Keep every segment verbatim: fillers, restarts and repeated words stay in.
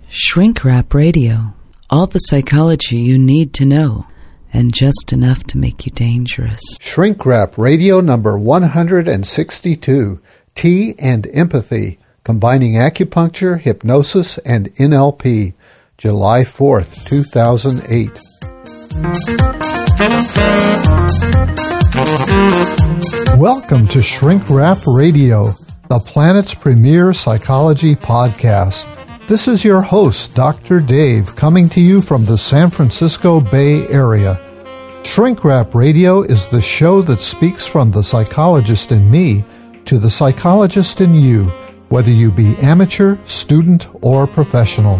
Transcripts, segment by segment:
Shrink Wrap Radio. All the psychology you need to know, and just enough to make you dangerous. Shrink Wrap Radio number one hundred sixty-two, Tea and Empathy, combining acupuncture, hypnosis, and N L P, July fourth, two thousand eight. Welcome to Shrink Wrap Radio, the planet's premier psychology podcast. This is your host, Doctor Dave, coming to you from the San Francisco Bay Area. Shrink Wrap Radio is the show that speaks from the psychologist in me to the psychologist in you, whether you be amateur, student, or professional.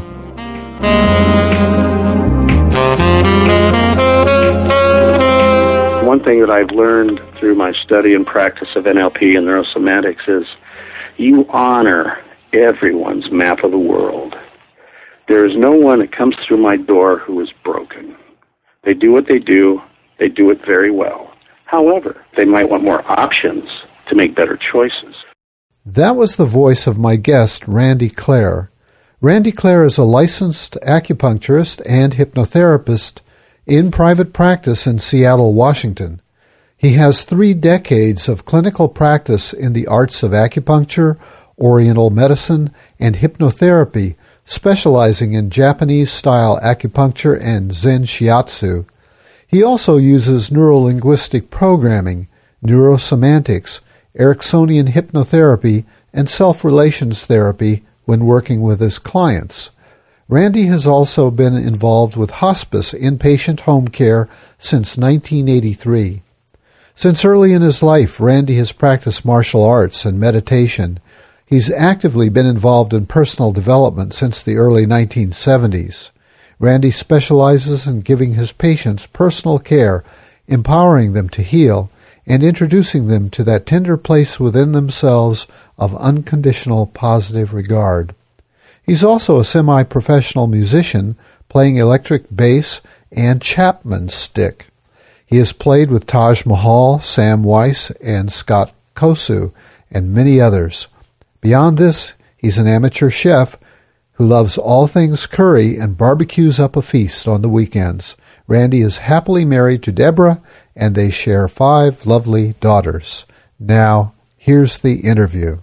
One thing that I've learned through my study and practice of N L P and neurosomatics is you honor everyone's map of the world. There is no one that comes through my door who is broken. They do what they do. They do it very well. However, they might want more options to make better choices. That was the voice of my guest, Randy Clare. Randy Clare is a licensed acupuncturist and hypnotherapist in private practice in Seattle, Washington. He has three decades of clinical practice in the arts of acupuncture, Oriental medicine, and hypnotherapy, specializing in Japanese-style acupuncture and Zen Shiatsu. He also uses neuro-linguistic programming, neurosemantics, Ericksonian hypnotherapy, and self-relations therapy when working with his clients. Randy has also been involved with hospice inpatient home care since nineteen eighty-three. Since early in his life, Randy has practiced martial arts and meditation. He's actively been involved in personal development since the early nineteen seventies. Randy specializes in giving his patients personal care, empowering them to heal, and introducing them to that tender place within themselves of unconditional positive regard. He's also a semi-professional musician, playing electric bass and Chapman stick. He has played with Taj Mahal, Sam Weiss, and Scott Kosu, and many others. Beyond this, he's an amateur chef who loves all things curry and barbecues up a feast on the weekends. Randy is happily married to Deborah, and they share five lovely daughters. Now, here's the interview.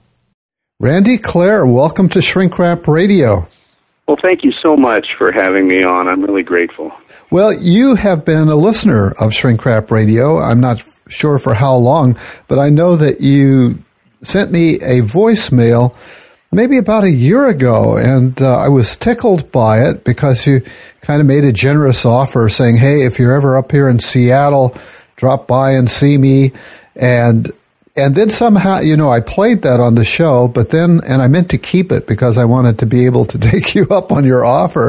Randy Clare, welcome to Shrink Wrap Radio. Well, thank you so much for having me on. I'm really grateful. Well, you have been a listener of Shrink Wrap Radio. I'm not sure for how long, but I know that you sent me a voicemail maybe about a year ago, and uh, I was tickled by it because you kind of made a generous offer saying, hey, if you're ever up here in Seattle, drop by and see me. And and then somehow, you know, I played that on the show, but then, and I meant to keep it because I wanted to be able to take you up on your offer.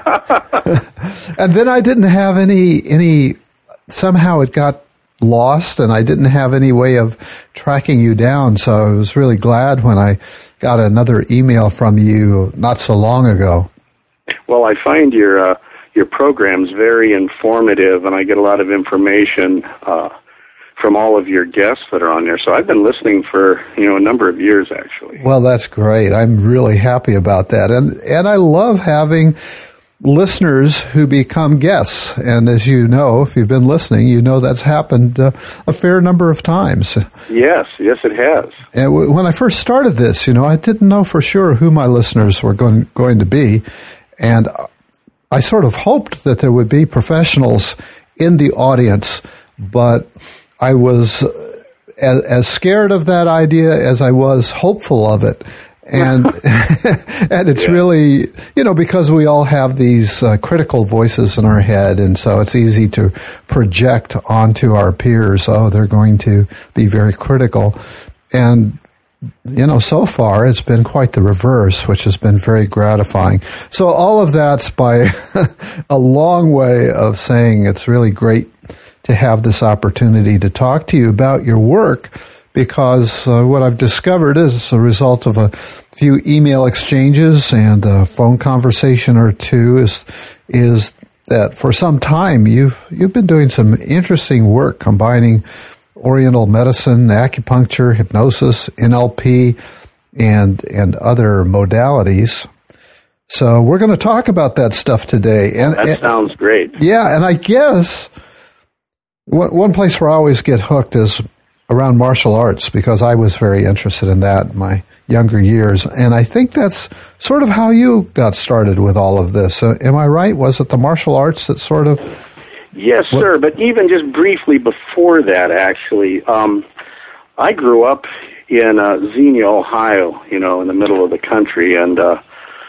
And then I didn't have any, any, somehow it got lost, and I didn't have any way of tracking you down, so I was really glad when I got another email from you not so long ago. Well, I find your uh, your programs very informative, and I get a lot of information uh, from all of your guests that are on there. So I've been listening for you know a number of years, actually. Well, that's great. I'm really happy about that, and and I love having listeners who become guests. And as you know, if you've been listening, you know that's happened uh, a fair number of times. Yes, yes, it has. And w- when I first started this, you know, I didn't know for sure who my listeners were going, going to be. And I sort of hoped that there would be professionals in the audience, but I was as, as scared of that idea as I was hopeful of it. And and it's yeah. really, you know, because we all have these uh, critical voices in our head, and so it's easy to project onto our peers, oh, they're going to be very critical. And, you know, so far it's been quite the reverse, which has been very gratifying. So all of that's by a long way of saying it's really great to have this opportunity to talk to you about your work, because uh, what I've discovered is a result of a few email exchanges and a phone conversation or two is is that for some time you've you've been doing some interesting work combining Oriental medicine, acupuncture, hypnosis, N L P, and and other modalities. So we're going to talk about that stuff today. And That and, sounds great. Yeah, and I guess one, one place where I always get hooked is around martial arts, because I was very interested in that in my younger years. And I think that's sort of how you got started with all of this. Uh, am I right? Was it the martial arts that sort of... Yes, what? sir. But even just briefly before that, actually, um, I grew up in uh, Xenia, Ohio, you know, in the middle of the country. And uh,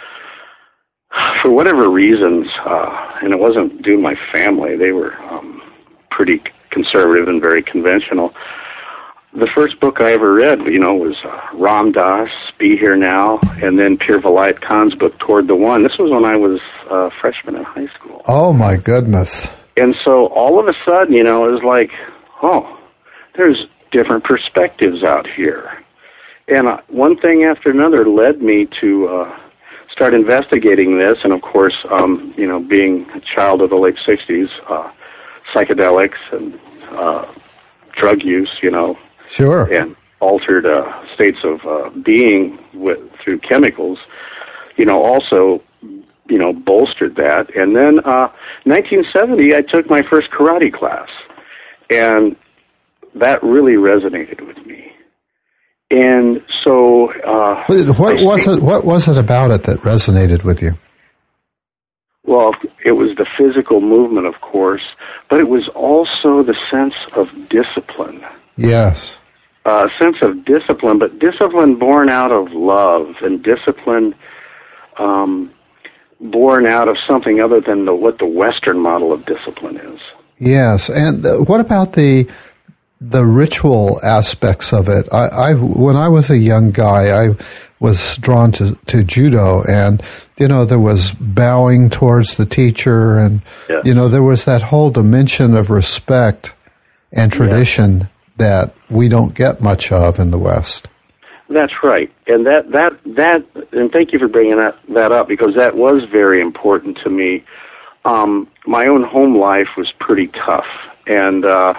for whatever reasons, uh, and it wasn't due to my family, they were um, pretty conservative and very conventional. The first book I ever read, you know, was uh, Ram Dass, Be Here Now, and then Pierre Vilayat Khan's book, Toward the One. This was when I was a freshman in high school. Oh, my goodness. And so all of a sudden, you know, it was like, oh, there's different perspectives out here. And uh, one thing after another led me to uh, start investigating this. And, of course, um, you know, being a child of the late sixties, uh, psychedelics and uh, drug use, you know, Sure. and altered uh, states of uh, being with, through chemicals, you know, also, you know, bolstered that. And then uh, nineteen seventy, I took my first karate class, and that really resonated with me. And so... Uh, What, what was it, what was it about it that resonated with you? Well, it was the physical movement, of course, but it was also the sense of discipline. Yes. A uh, sense of discipline, but discipline born out of love, and discipline um, born out of something other than the, what the Western model of discipline is. Yes, and uh, what about the the ritual aspects of it? I, I when I was a young guy, I was drawn to, to judo, and you know there was bowing towards the teacher, and yeah. you know there was that whole dimension of respect and tradition. Yeah. That we don't get much of in the West. That's right, and that that that, and thank you for bringing that that up, because that was very important to me. Um, my own home life was pretty tough, and uh,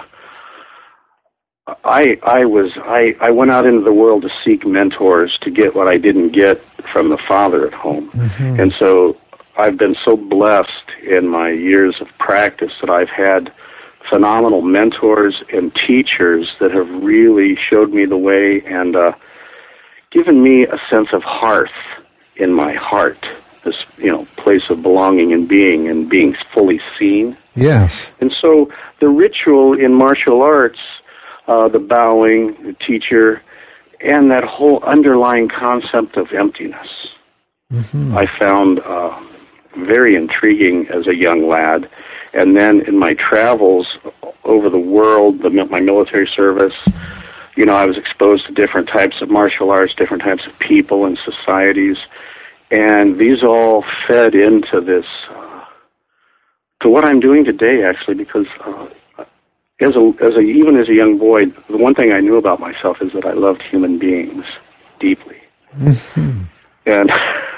I I was I, I went out into the world to seek mentors to get what I didn't get from the father at home, mm-hmm. and so I've been so blessed in my years of practice that I've had phenomenal mentors and teachers that have really showed me the way and uh, given me a sense of hearth in my heart, this, you know, place of belonging and being and being fully seen. Yes. And so the ritual in martial arts, uh, the bowing, the teacher, and that whole underlying concept of emptiness, mm-hmm. I found uh, very intriguing as a young lad. And then in my travels over the world, the, my military service, you know, I was exposed to different types of martial arts, different types of people and societies, and these all fed into this, uh, to what I'm doing today, actually, because uh, as a, as a, even as a young boy, the one thing I knew about myself is that I loved human beings deeply, mm-hmm. and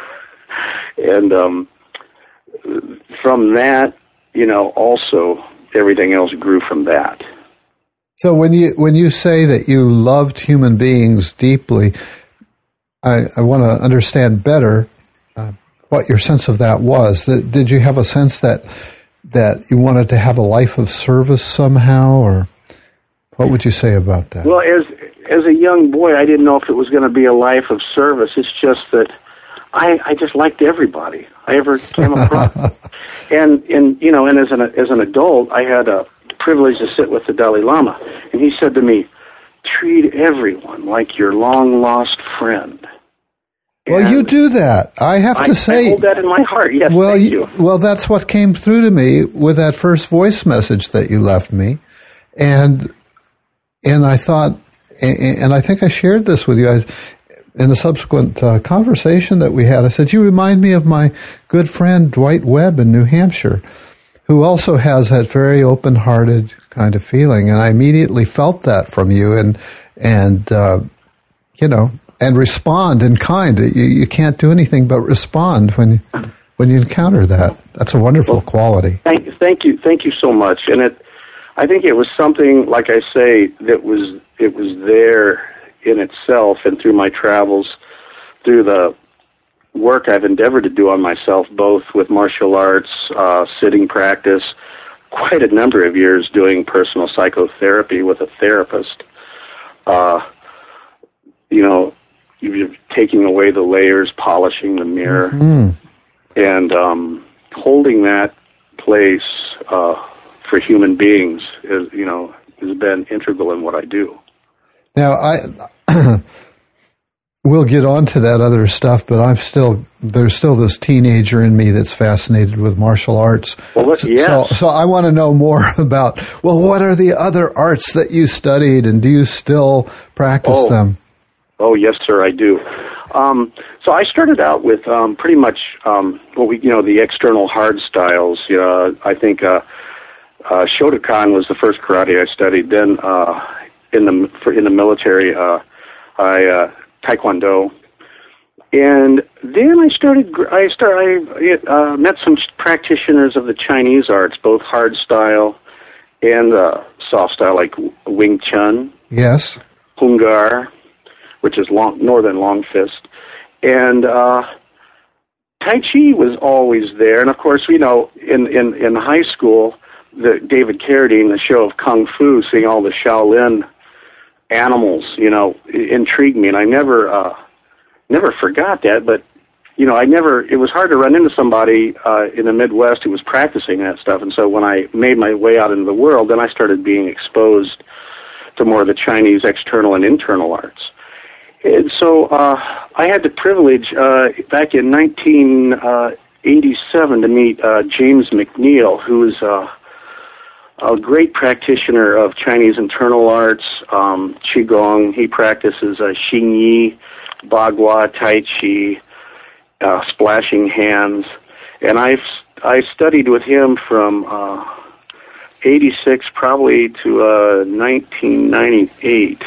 and um, from that. You know, also everything else grew from that. So when you when you say that you loved human beings deeply, I, I want to understand better uh, what your sense of that was. Did you have a sense that that you wanted to have a life of service somehow, or what would you say about that? Well, as as a young boy, I didn't know if it was going to be a life of service. It's just that I, I just liked everybody I ever came across. and, and, you know, and as an, as an adult, I had a privilege to sit with the Dalai Lama. And he said to me, treat everyone like your long-lost friend. Well, and you do that. I have I, to say... I hold that in my heart, yes, well, thank you. you. Well, that's what came through to me with that first voice message that you left me. And, and I thought, and I think I shared this with you, I, in a subsequent uh, conversation that we had, I said, you remind me of my good friend Dwight Webb in New Hampshire, who also has that very open-hearted kind of feeling. And I immediately felt that from you and, and uh, you know, and respond in kind. You, you can't do anything but respond when, when you encounter that. That's a wonderful well, quality. Thank, thank you. Thank you so much. And it, I think it was something, like I say, that was, it was there in itself, and through my travels, through the work I've endeavored to do on myself, both with martial arts, uh, sitting practice, quite a number of years doing personal psychotherapy with a therapist. Uh, you know, you're taking away the layers, polishing the mirror, mm-hmm. and um, holding that place uh, for human beings is, you know, has been integral in what I do. Now, I we'll get on to that other stuff, but I'm still there's still this teenager in me that's fascinated with martial arts. Well, look, so, yes. so, so I want to know more about, well, what are the other arts that you studied, and do you still practice oh. them? Oh, yes, sir, I do. Um, so I started out with um, pretty much um, what we, you know, the external hard styles. You know, I think uh, uh, Shotokan was the first karate I studied. Then uh, in the for, in the military, uh, I uh, Taekwondo, and then I started. I started. I uh, met some practitioners of the Chinese arts, both hard style and uh, soft style, like Wing Chun. Yes. Hung Gar, which is long, Northern Long Fist. And uh, Tai Chi was always there. And, of course, you know, in, in, in high school, the David Carradine, the show of Kung Fu, seeing all the Shaolin animals, you know, intrigued me. And I never uh, never forgot that. But, you know, I never, it was hard to run into somebody uh, in the Midwest who was practicing that stuff. And so when I made my way out into the world, then I started being exposed to more of the Chinese external and internal arts. And so uh, I had the privilege uh, back in nineteen eighty-seven to meet uh, James McNeil, who's uh, a great practitioner of Chinese internal arts, um, Qigong. He practices uh, Xingyi, Bagua, Tai Chi, uh, splashing hands. And I've, I studied with him from uh, eighty-six probably to uh, nineteen ninety-eight.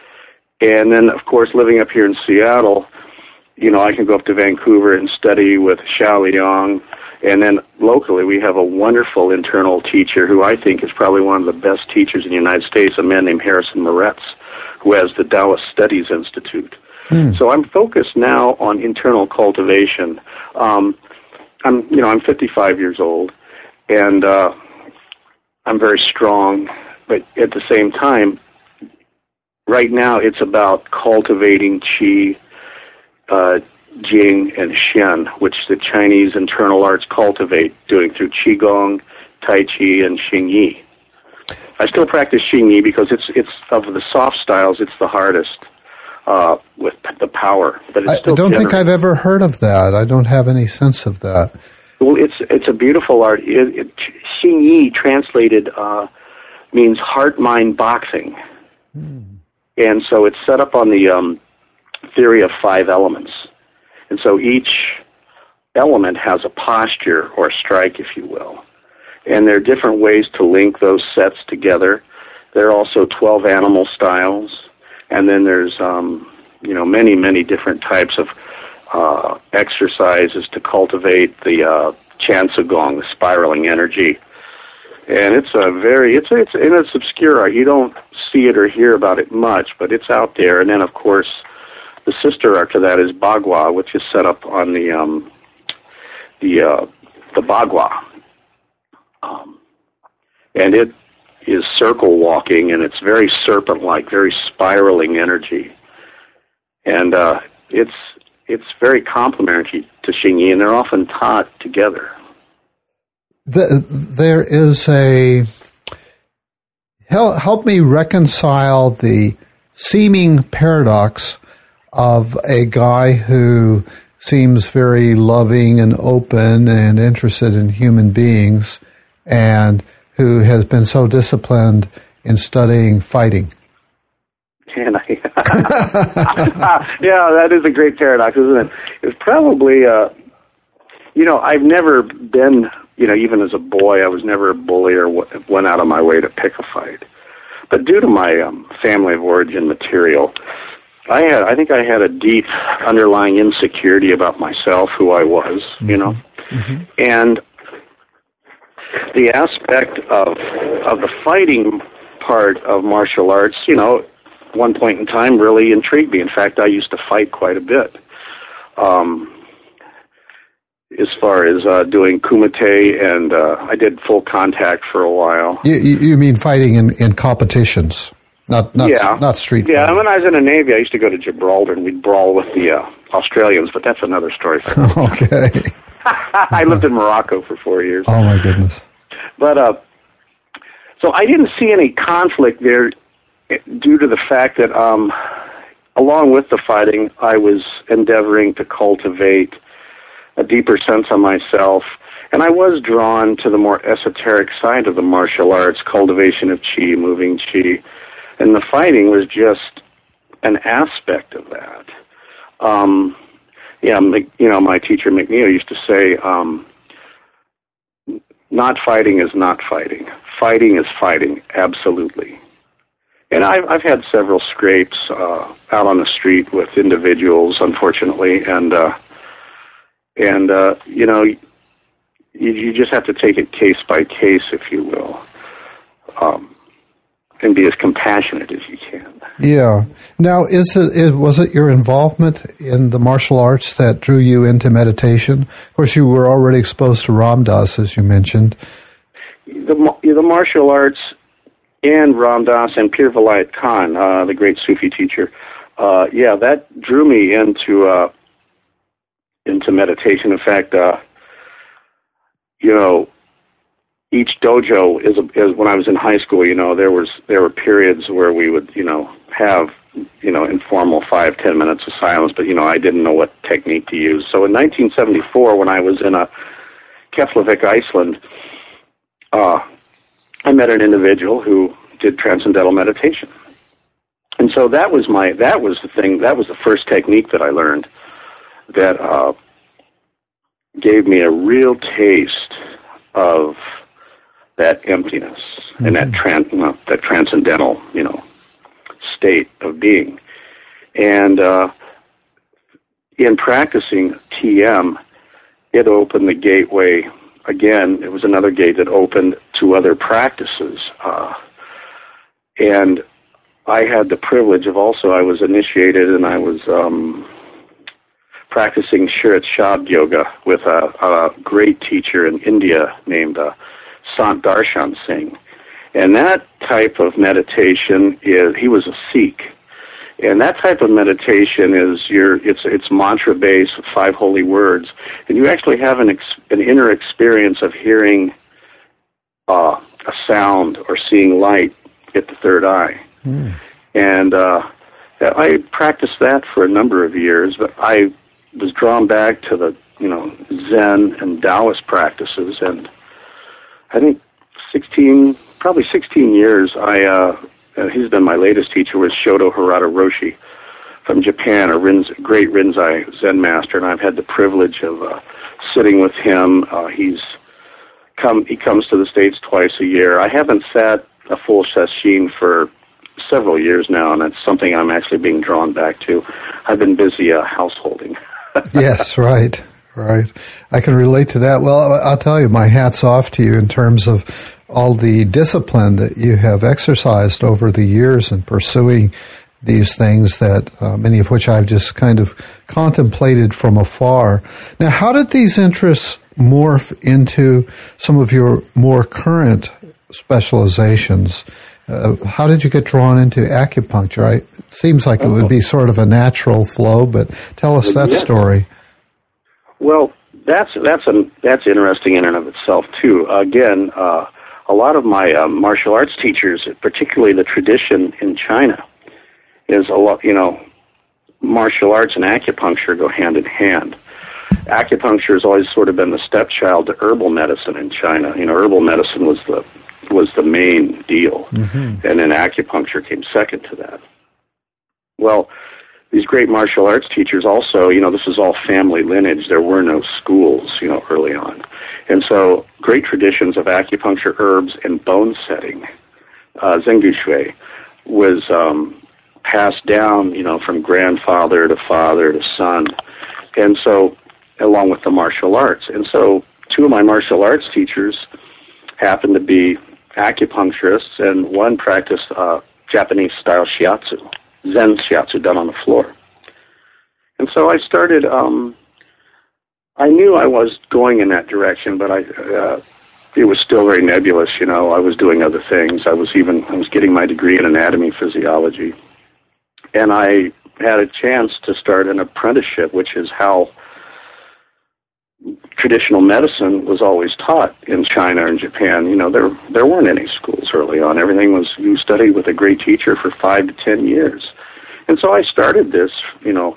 And then, of course, living up here in Seattle, you know, I can go up to Vancouver and study with Xiao Liang. And then locally, we have a wonderful internal teacher who I think is probably one of the best teachers in the United States, a man named Harrison Moretz, who has the Taoist Studies Institute. Hmm. So I'm focused now on internal cultivation. Um, I'm, you know, I'm fifty-five years old, and uh, I'm very strong, but at the same time, right now it's about cultivating Qi, uh, Jing, and Shen, which the Chinese internal arts cultivate, doing through Qigong, Tai Chi, and Xingyi. I still practice Xingyi because it's it's of the soft styles, it's the hardest uh, with the power. But it's I, still I don't generative. think I've ever heard of that. I don't have any sense of that. Well, it's it's a beautiful art. It, it, Xingyi translated uh, means heart-mind boxing. Hmm. And so it's set up on the um, theory of five elements. And so each element has a posture or strike, if you will. And there are different ways to link those sets together. There are also twelve animal styles. And then there's, um, you know, many, many different types of uh, exercises to cultivate the uh, Chansugong, the spiraling energy. And it's a very, it's it's and it's obscure art. You don't see it or hear about it much, but it's out there. And then, of course, the sister art to that is Bagua, which is set up on the um, the uh, the Bagua, um, and it is circle walking, and it's very serpent-like, very spiraling energy, and uh, it's it's very complementary to Xingyi, and they're often taught together. The, there is a help, help me reconcile the seeming paradox of a guy who seems very loving and open and interested in human beings and who has been so disciplined in studying fighting. And I, yeah, that is a great paradox, isn't it? It's probably, uh, you know, I've never been... You know, even as a boy, I was never a bully or w- went out of my way to pick a fight. But due to my um, family of origin material, I had, I think I had a deep underlying insecurity about myself, who I was, mm-hmm. you know. Mm-hmm. And the aspect of of the fighting part of martial arts, you know, at one point in time really intrigued me. In fact, I used to fight quite a bit. Um as far as uh, doing kumite, and uh, I did full contact for a while. You, you mean fighting in, in competitions, not not yeah. not street yeah, fighting? when I was in the Navy, I used to go to Gibraltar, and we'd brawl with the uh, Australians, but that's another story. For Okay. I lived in Morocco for four years. Oh, my goodness. But, uh, so I didn't see any conflict there due to the fact that, um, along with the fighting, I was endeavoring to cultivate a deeper sense of myself, and I was drawn to the more esoteric side of the martial arts, cultivation of chi, moving chi, and the fighting was just an aspect of that. Um, yeah, you know, my teacher McNeil used to say, um, not fighting is not fighting. Fighting is fighting, absolutely. And I've, I've had several scrapes uh, out on the street with individuals, unfortunately, and uh, and uh, you know, you, you just have to take it case by case, if you will, um, and be as compassionate as you can. Yeah. Now, is it is, was it your involvement in the martial arts that drew you into meditation? Of course, you were already exposed to Ram Dass, as you mentioned. The the martial arts and Ram Dass and Pir Vilayat Khan, uh, the great Sufi teacher, uh, yeah, that drew me into uh, into meditation. In fact, uh, you know, each dojo is, a, is when I was in high school. You know, there was there were periods where we would, you know, have you know informal five ten minutes of silence, but you know, I didn't know what technique to use. So in nineteen seventy-four, when I was in a Keflavik, Iceland, uh, I met an individual who did transcendental meditation, and so that was my that was the thing. That was the first technique that I learned that uh, gave me a real taste of that emptiness mm-hmm. and that tran- you know, that transcendental, you know, state of being. And uh, in practicing T M, it opened the gateway. Again, it was another gate that opened to other practices. Uh, and I had the privilege of also, I was initiated and I was um, practicing Shirat Shabd Yoga with a, a great teacher in India named uh, Sant Darshan Singh. And that type of meditation is, he was a Sikh. And that type of meditation is your, it's it's mantra based with five holy words, and you actually have an ex, an inner experience of hearing uh, a sound or seeing light at the third eye. Mm. And uh, I practiced that for a number of years, but I was drawn back to the you know Zen and Taoist practices, and I think sixteen, probably sixteen years, I. Uh, Uh, he's been my latest teacher, was Shodo Harada Roshi from Japan, a Rinz, great Rinzai Zen master, and I've had the privilege of uh, sitting with him. Uh, he's come. He comes to the States twice a year. I haven't sat a full sesshin for several years now, and it's something I'm actually being drawn back to. I've been busy uh, householding. Yes, right, right. I can relate to that. Well, I'll tell you, my hat's off to you in terms of all the discipline that you have exercised over the years in pursuing these things, that uh, many of which I've just kind of contemplated from afar. Now, how did these interests morph into some of your more current specializations? Uh, how did you get drawn into acupuncture? I, it seems like it would be sort of a natural flow, but tell us that yeah. story. Well, that's that's a, that's interesting in and of itself too. Again, uh, a lot of my uh, martial arts teachers, particularly the tradition in China, is a lot. You know, martial arts and acupuncture go hand in hand. Acupuncture has always sort of been the stepchild to herbal medicine in China. You know, herbal medicine was the was the main deal, mm-hmm. and then acupuncture came second to that. Well, these great martial arts teachers also, you know, this is all family lineage. There were no schools, you know, early on. And so great traditions of acupuncture, herbs, and bone setting, uh, Zhenggu Shui, was um, passed down, you know, from grandfather to father to son. And so, along with the martial arts. And so two of my martial arts teachers happened to be acupuncturists, and one practiced uh, Japanese-style shiatsu, Zen shiatsu done on the floor. And so I started um, I knew I was going in that direction, but I uh, it was still very nebulous. You know, I was doing other things. I was even I was getting my degree in anatomy physiology, and I had a chance to start an apprenticeship, which is how traditional medicine was always taught in China and Japan. You know, there there weren't any schools early on. Everything was, you studied with a great teacher for five to ten years. And so I started this, you know,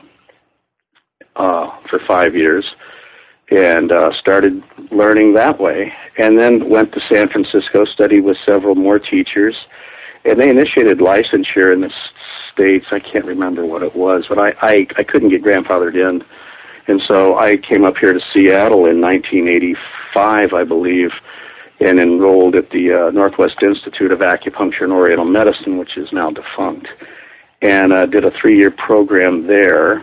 uh, for five years and uh, started learning that way. And then went to San Francisco, studied with several more teachers, and they initiated licensure in the States. I can't remember what it was, but I, I, I couldn't get grandfathered in. And so I came up here to Seattle in nineteen eighty-five, I believe, and enrolled at the uh, Northwest Institute of Acupuncture and Oriental Medicine, which is now defunct, and uh, did a three-year program there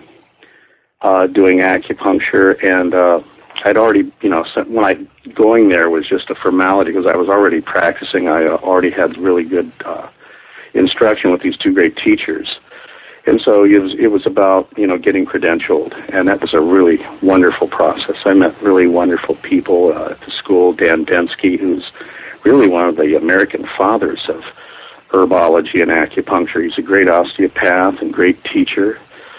uh, doing acupuncture. And uh, I'd already, you know, when I going there was just a formality because I was already practicing. I uh, already had really good uh, instruction with these two great teachers. And so it was, it was about, you know, getting credentialed, and that was a really wonderful process. I met really wonderful people uh, at the school. Dan Densky, who's really one of the American fathers of herbology and acupuncture. He's a great osteopath and great teacher.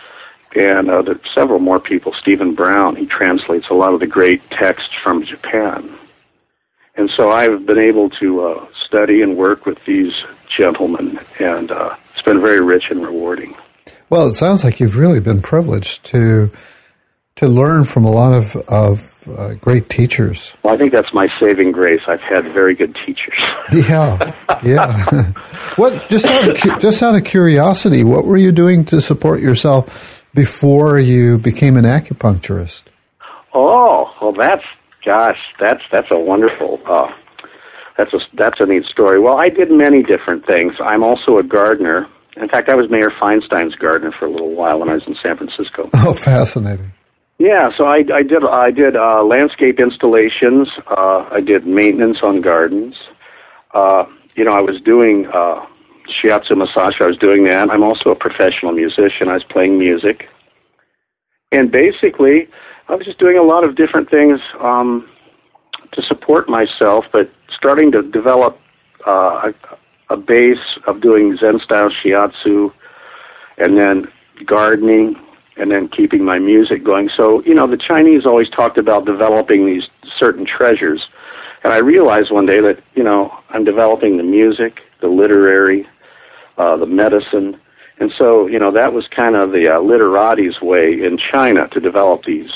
And uh, there are several more people. Stephen Brown, he translates a lot of the great texts from Japan. And so I've been able to uh, study and work with these gentlemen, and uh, it's been very rich and rewarding. Well, it sounds like you've really been privileged to to learn from a lot of, of uh, great teachers. Well, I think that's my saving grace. I've had very good teachers. Yeah, yeah. What just out of just out of curiosity, what were you doing to support yourself before you became an acupuncturist? Oh, well, that's gosh, that's that's a wonderful. Uh, that's a that's a neat story. Well, I did many different things. I'm also a gardener. In fact, I was Mayor Feinstein's gardener for a little while when I was in San Francisco. Oh, fascinating. Yeah, so I, I did I did uh, landscape installations. Uh, I did maintenance on gardens. Uh, you know, I was doing uh, shiatsu massage. I was doing that. I'm also a professional musician. I was playing music. And basically, I was just doing a lot of different things um, to support myself, but starting to develop uh, a, a base of doing Zen-style shiatsu, and then gardening, and then keeping my music going. So, you know, the Chinese always talked about developing these certain treasures. And I realized one day that, you know, I'm developing the music, the literary, uh, the medicine. And so, you know, that was kind of the uh, literati's way in China to develop these.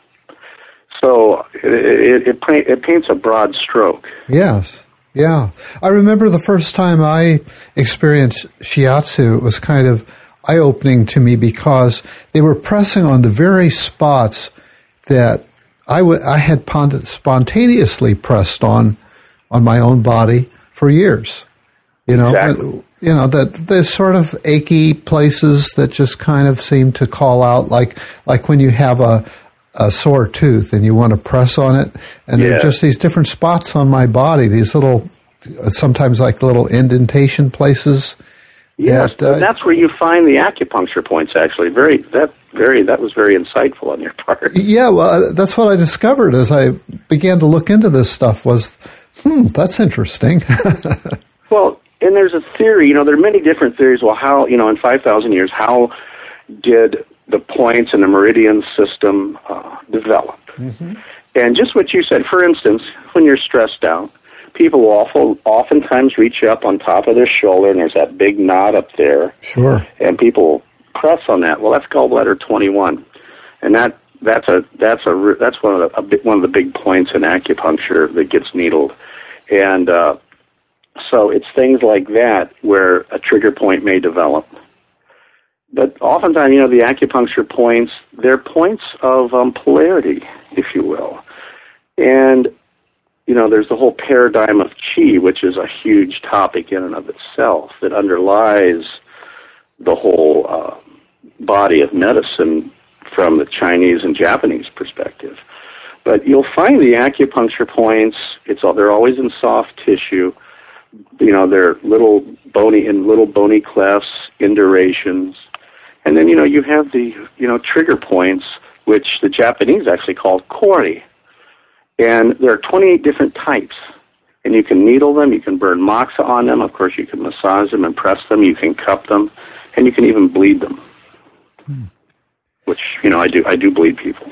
So it, it, it, it paints a broad stroke. Yes. Yeah. I remember the first time I experienced shiatsu, it was kind of eye-opening to me because they were pressing on the very spots that I, w- I had pon- spontaneously pressed on on my own body for years. You know, exactly. You know, that there's sort of achy places that just kind of seem to call out, like like when you have a a sore tooth and you want to press on it, and yeah. there are just these different spots on my body, these little, sometimes like little indentation places. Yes, that, uh, that's where you find the acupuncture points. Actually, very that very that was very insightful on your part. Yeah, well, that's what I discovered as I began to look into this stuff. Was hmm, that's interesting. Well, and there's a theory. You know, there are many different theories. Well, how you know in five thousand years, how did the points in the meridian system uh, develop? Mm-hmm. And just what you said, for instance, when you're stressed out, people will awful, oftentimes reach up on top of their shoulder, and there's that big knot up there. Sure. And people press on that. Well, that's gallbladder twenty-one, and that that's a that's a that's one of the a big, one of the big points in acupuncture that gets needled, and uh, so it's things like that where a trigger point may develop. But oftentimes, you know, the acupuncture points, they're points of um, polarity, if you will. And, you know, there's the whole paradigm of qi, which is a huge topic in and of itself that underlies the whole uh, body of medicine from the Chinese and Japanese perspective. But you'll find the acupuncture points, it's all, they're always in soft tissue. You know, they're little bony, in little bony clefts, indurations. And then, you know, you have the, you know, trigger points which the Japanese actually called kori. And there are twenty-eight different types. And you can needle them, you can burn moxa on them, of course you can massage them and press them, you can cup them, and you can even bleed them. Hmm. Which, you know, I do I do bleed people.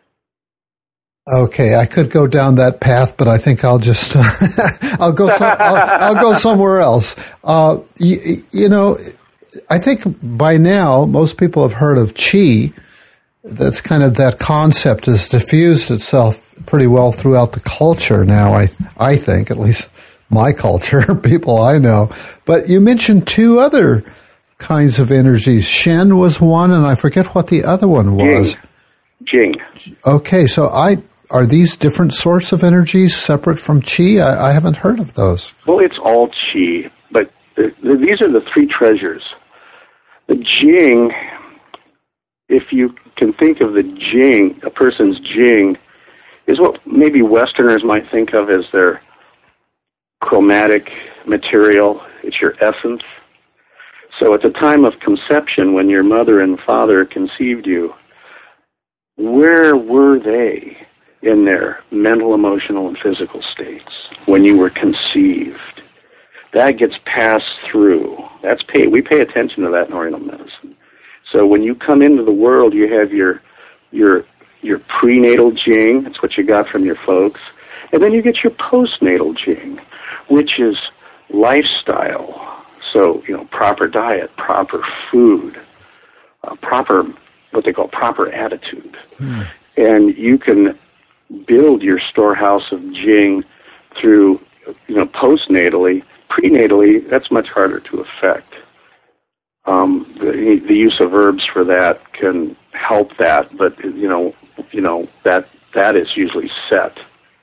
Okay, I could go down that path, but I think I'll just I'll go some, I'll, I'll go somewhere else. Uh, you, you know, I think by now most people have heard of qi. That's kind of that concept has diffused itself pretty well throughout the culture now. I I think, at least my culture, people I know. But you mentioned two other kinds of energies. Shen was one, and I forget what the other one was. Jing. Jing. Okay, so I. Are these different sorts of energies separate from qi? I, I haven't heard of those. Well, it's all qi, but the, the, these are the three treasures. The jing, if you can think of the jing, a person's jing, is what maybe Westerners might think of as their chromatic material. It's your essence. So at the time of conception, when your mother and father conceived you, where were they in their mental, emotional, and physical states when you were conceived? That gets passed through. That's pay. We pay attention to that in Oriental medicine. So when you come into the world, you have your your your prenatal jing. That's what you got from your folks, and then you get your postnatal jing, which is lifestyle. So you know, proper diet, proper food, uh, proper what they call proper attitude, hmm. and you can build your storehouse of jing through, you know, postnatally. Prenatally, that's much harder to affect. Um, the, the use of herbs for that can help that, but you know, you know that that is usually set.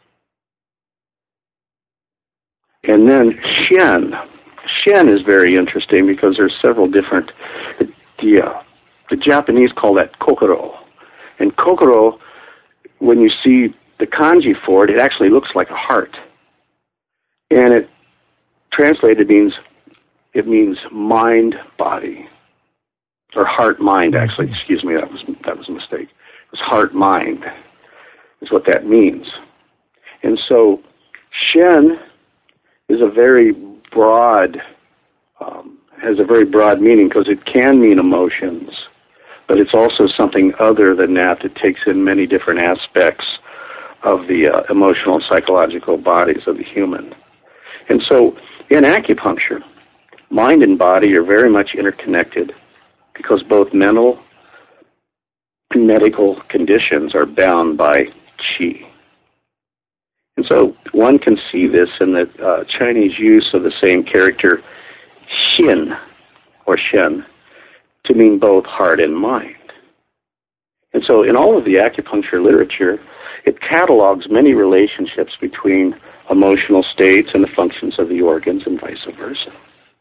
And then Shen, Shen is very interesting because there's several different. The uh, the Japanese call that kokoro, and kokoro, when you see the kanji for it, it actually looks like a heart. And it translated means, it means mind, body. Or heart, mind, actually. Excuse me, that was that was a mistake. It was heart, mind is what that means. And so Shen is a very broad, um, has a very broad meaning because it can mean emotions, but it's also something other than that that takes in many different aspects of the uh, emotional and psychological bodies of the human. And so in acupuncture, mind and body are very much interconnected because both mental and medical conditions are bound by qi. And so one can see this in the uh, Chinese use of the same character, xin, or shen, to mean both heart and mind. And so in all of the acupuncture literature, it catalogs many relationships between emotional states and the functions of the organs and vice versa.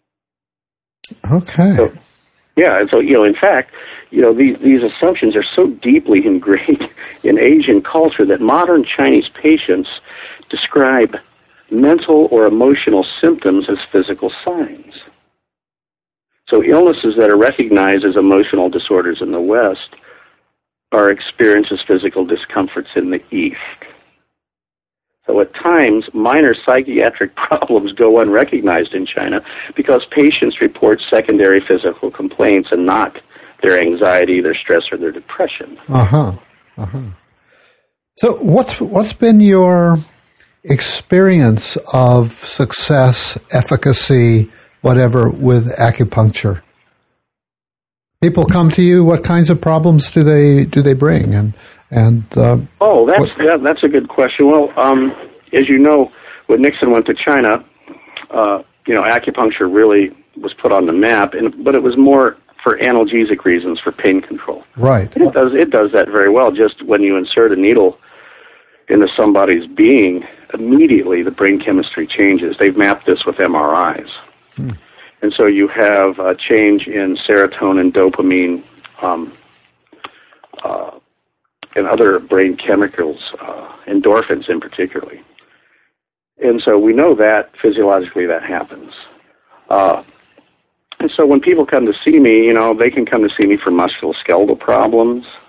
Okay. So, yeah, and so, you know, in fact, you know, these, these assumptions are so deeply ingrained in Asian culture that modern Chinese patients describe mental or emotional symptoms as physical signs. So illnesses that are recognized as emotional disorders in the West are experienced as physical discomforts in the East. So at times, minor psychiatric problems go unrecognized in China because patients report secondary physical complaints and not their anxiety, their stress, or their depression. Uh-huh. Uh-huh. So what's what's been your experience of success, efficacy, whatever, with acupuncture? People come to you. What kinds of problems do they do they bring? And and uh, oh, that's that, that's a good question. Well, um, as you know, when Nixon went to China, uh, you know, acupuncture really was put on the map, and but it was more for analgesic reasons, for pain control. Right. And it does it does that very well. Just when you insert a needle into somebody's being, immediately the brain chemistry changes. They've mapped this with M R Is. Hmm. And so you have a change in serotonin, dopamine, um, uh, and other brain chemicals, uh, endorphins in particularly. And so we know that physiologically that happens. Uh, and so when people come to see me, you know, they can come to see me for musculoskeletal problems.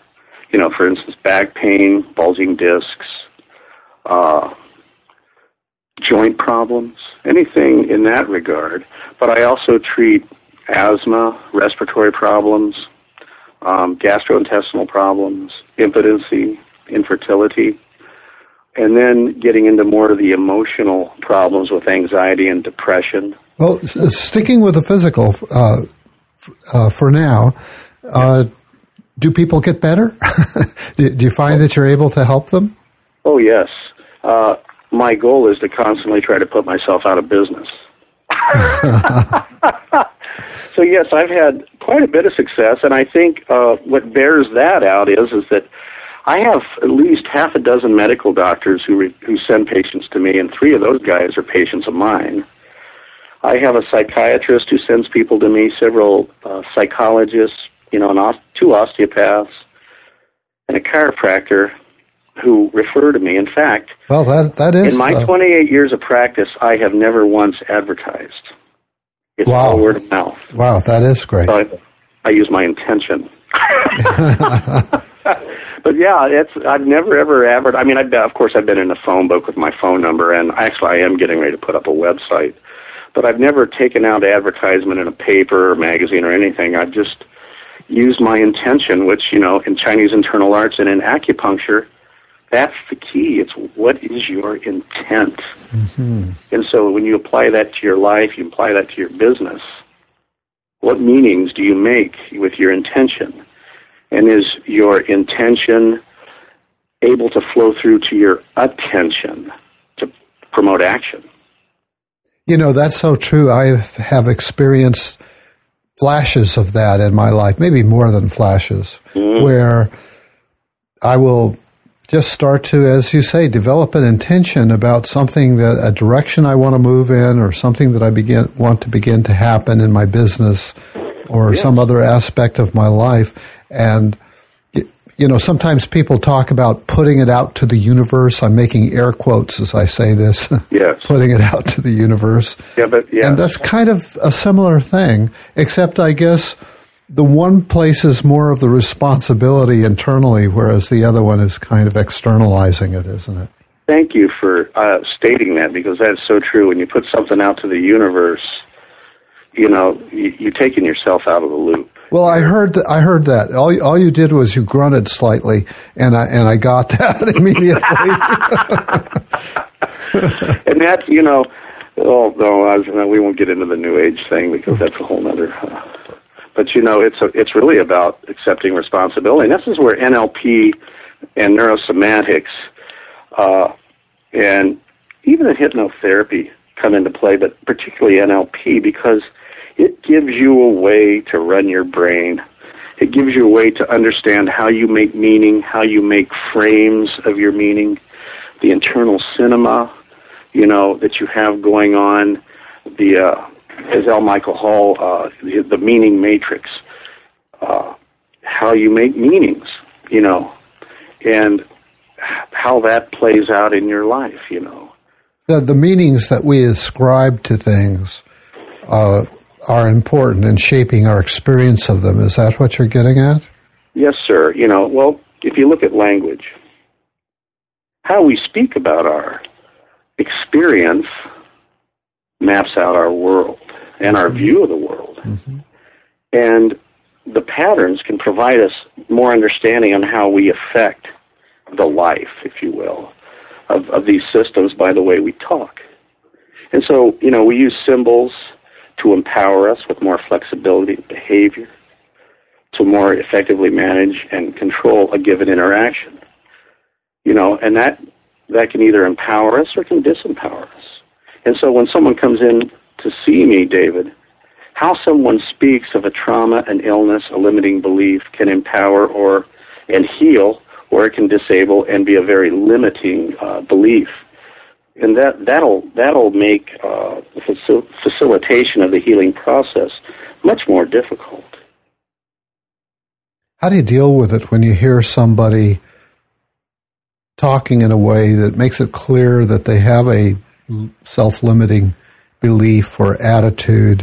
you know, for instance, back pain, bulging discs, uh, joint problems, anything in that regard. But I also treat asthma, respiratory problems, um, gastrointestinal problems, impotency, infertility, and then getting into more of the emotional problems with anxiety and depression. Well, sticking with the physical uh, uh, for now, uh, do people get better? do, do you find that you're able to help them? Oh, yes. Uh, my goal is to constantly try to put myself out of business. So, yes, I've had quite a bit of success, and I think uh, what bears that out is is that I have at least half a dozen medical doctors who re- who send patients to me, and three of those guys are patients of mine. I have a psychiatrist who sends people to me, several uh, psychologists, you know, an os- two osteopaths, and a chiropractor who refer to me. In fact, well, that that is in my uh, twenty-eight years of practice, I have never once advertised. It's wow. all word of mouth. Wow, that is great. So I, I use my intention. But yeah, it's I've never ever advertised. I mean, I've, of course, I've been in a phone book with my phone number, and actually, I am getting ready to put up a website. But I've never taken out advertisement in a paper or magazine or anything. I've just used my intention, which, you know, in Chinese internal arts and in acupuncture, that's the key. It's what is your intent? Mm-hmm. And so when you apply that to your life, you apply that to your business, what meanings do you make with your intention? And is your intention able to flow through to your attention to promote action? You know, that's so true. I have experienced flashes of that in my life, maybe more than flashes, mm-hmm. where I will just start to, as you say, develop an intention about something, that a direction I want to move in, or something that I begin want to begin to happen in my business or yeah. some other aspect of my life. And, you know, sometimes people talk about putting it out to the universe. I'm making air quotes as I say this. Yes. Putting it out to the universe. Yeah, but yeah. And that's kind of a similar thing, except I guess the one place is more of the responsibility internally, whereas the other one is kind of externalizing it, isn't it? Thank you for uh, stating that, because that's so true. When you put something out to the universe, you know, you, you're taking yourself out of the loop. Well, I heard that. I heard that. All all you did was you grunted slightly, and I and I got that immediately. And that, you know, oh no, I was, no, we won't get into the New Age thing, because that's a whole other. Uh, but you know, it's a, it's really about accepting responsibility. And this is where N L P and neurosomatics, uh, and even in hypnotherapy come into play, but particularly N L P, because it gives you a way to run your brain. It gives you a way to understand how you make meaning, how you make frames of your meaning, the internal cinema, you know, that you have going on, the, uh, as L. Michael Hall, uh, the, the meaning matrix, uh, how you make meanings, you know, and how that plays out in your life, you know. The, the meanings that we ascribe to things, uh, are important in shaping our experience of them. Is that what you're getting at? Yes, sir. You know, well, if you look at language, how we speak about our experience maps out our world and our view of the world. Mm-hmm. And the patterns can provide us more understanding on how we affect the life, if you will, of, of these systems by the way we talk. And so, you know, we use symbols to empower us with more flexibility of behavior, to more effectively manage and control a given interaction. You know, and that that can either empower us or can disempower us. And so when someone comes in to see me, David, how someone speaks of a trauma, an illness, a limiting belief can empower or and heal, or it can disable and be a very limiting uh, belief. And that, that'll that'll make uh, the facil- facilitation of the healing process much more difficult. How do you deal with it when you hear somebody talking in a way that makes it clear that they have a self-limiting belief or attitude?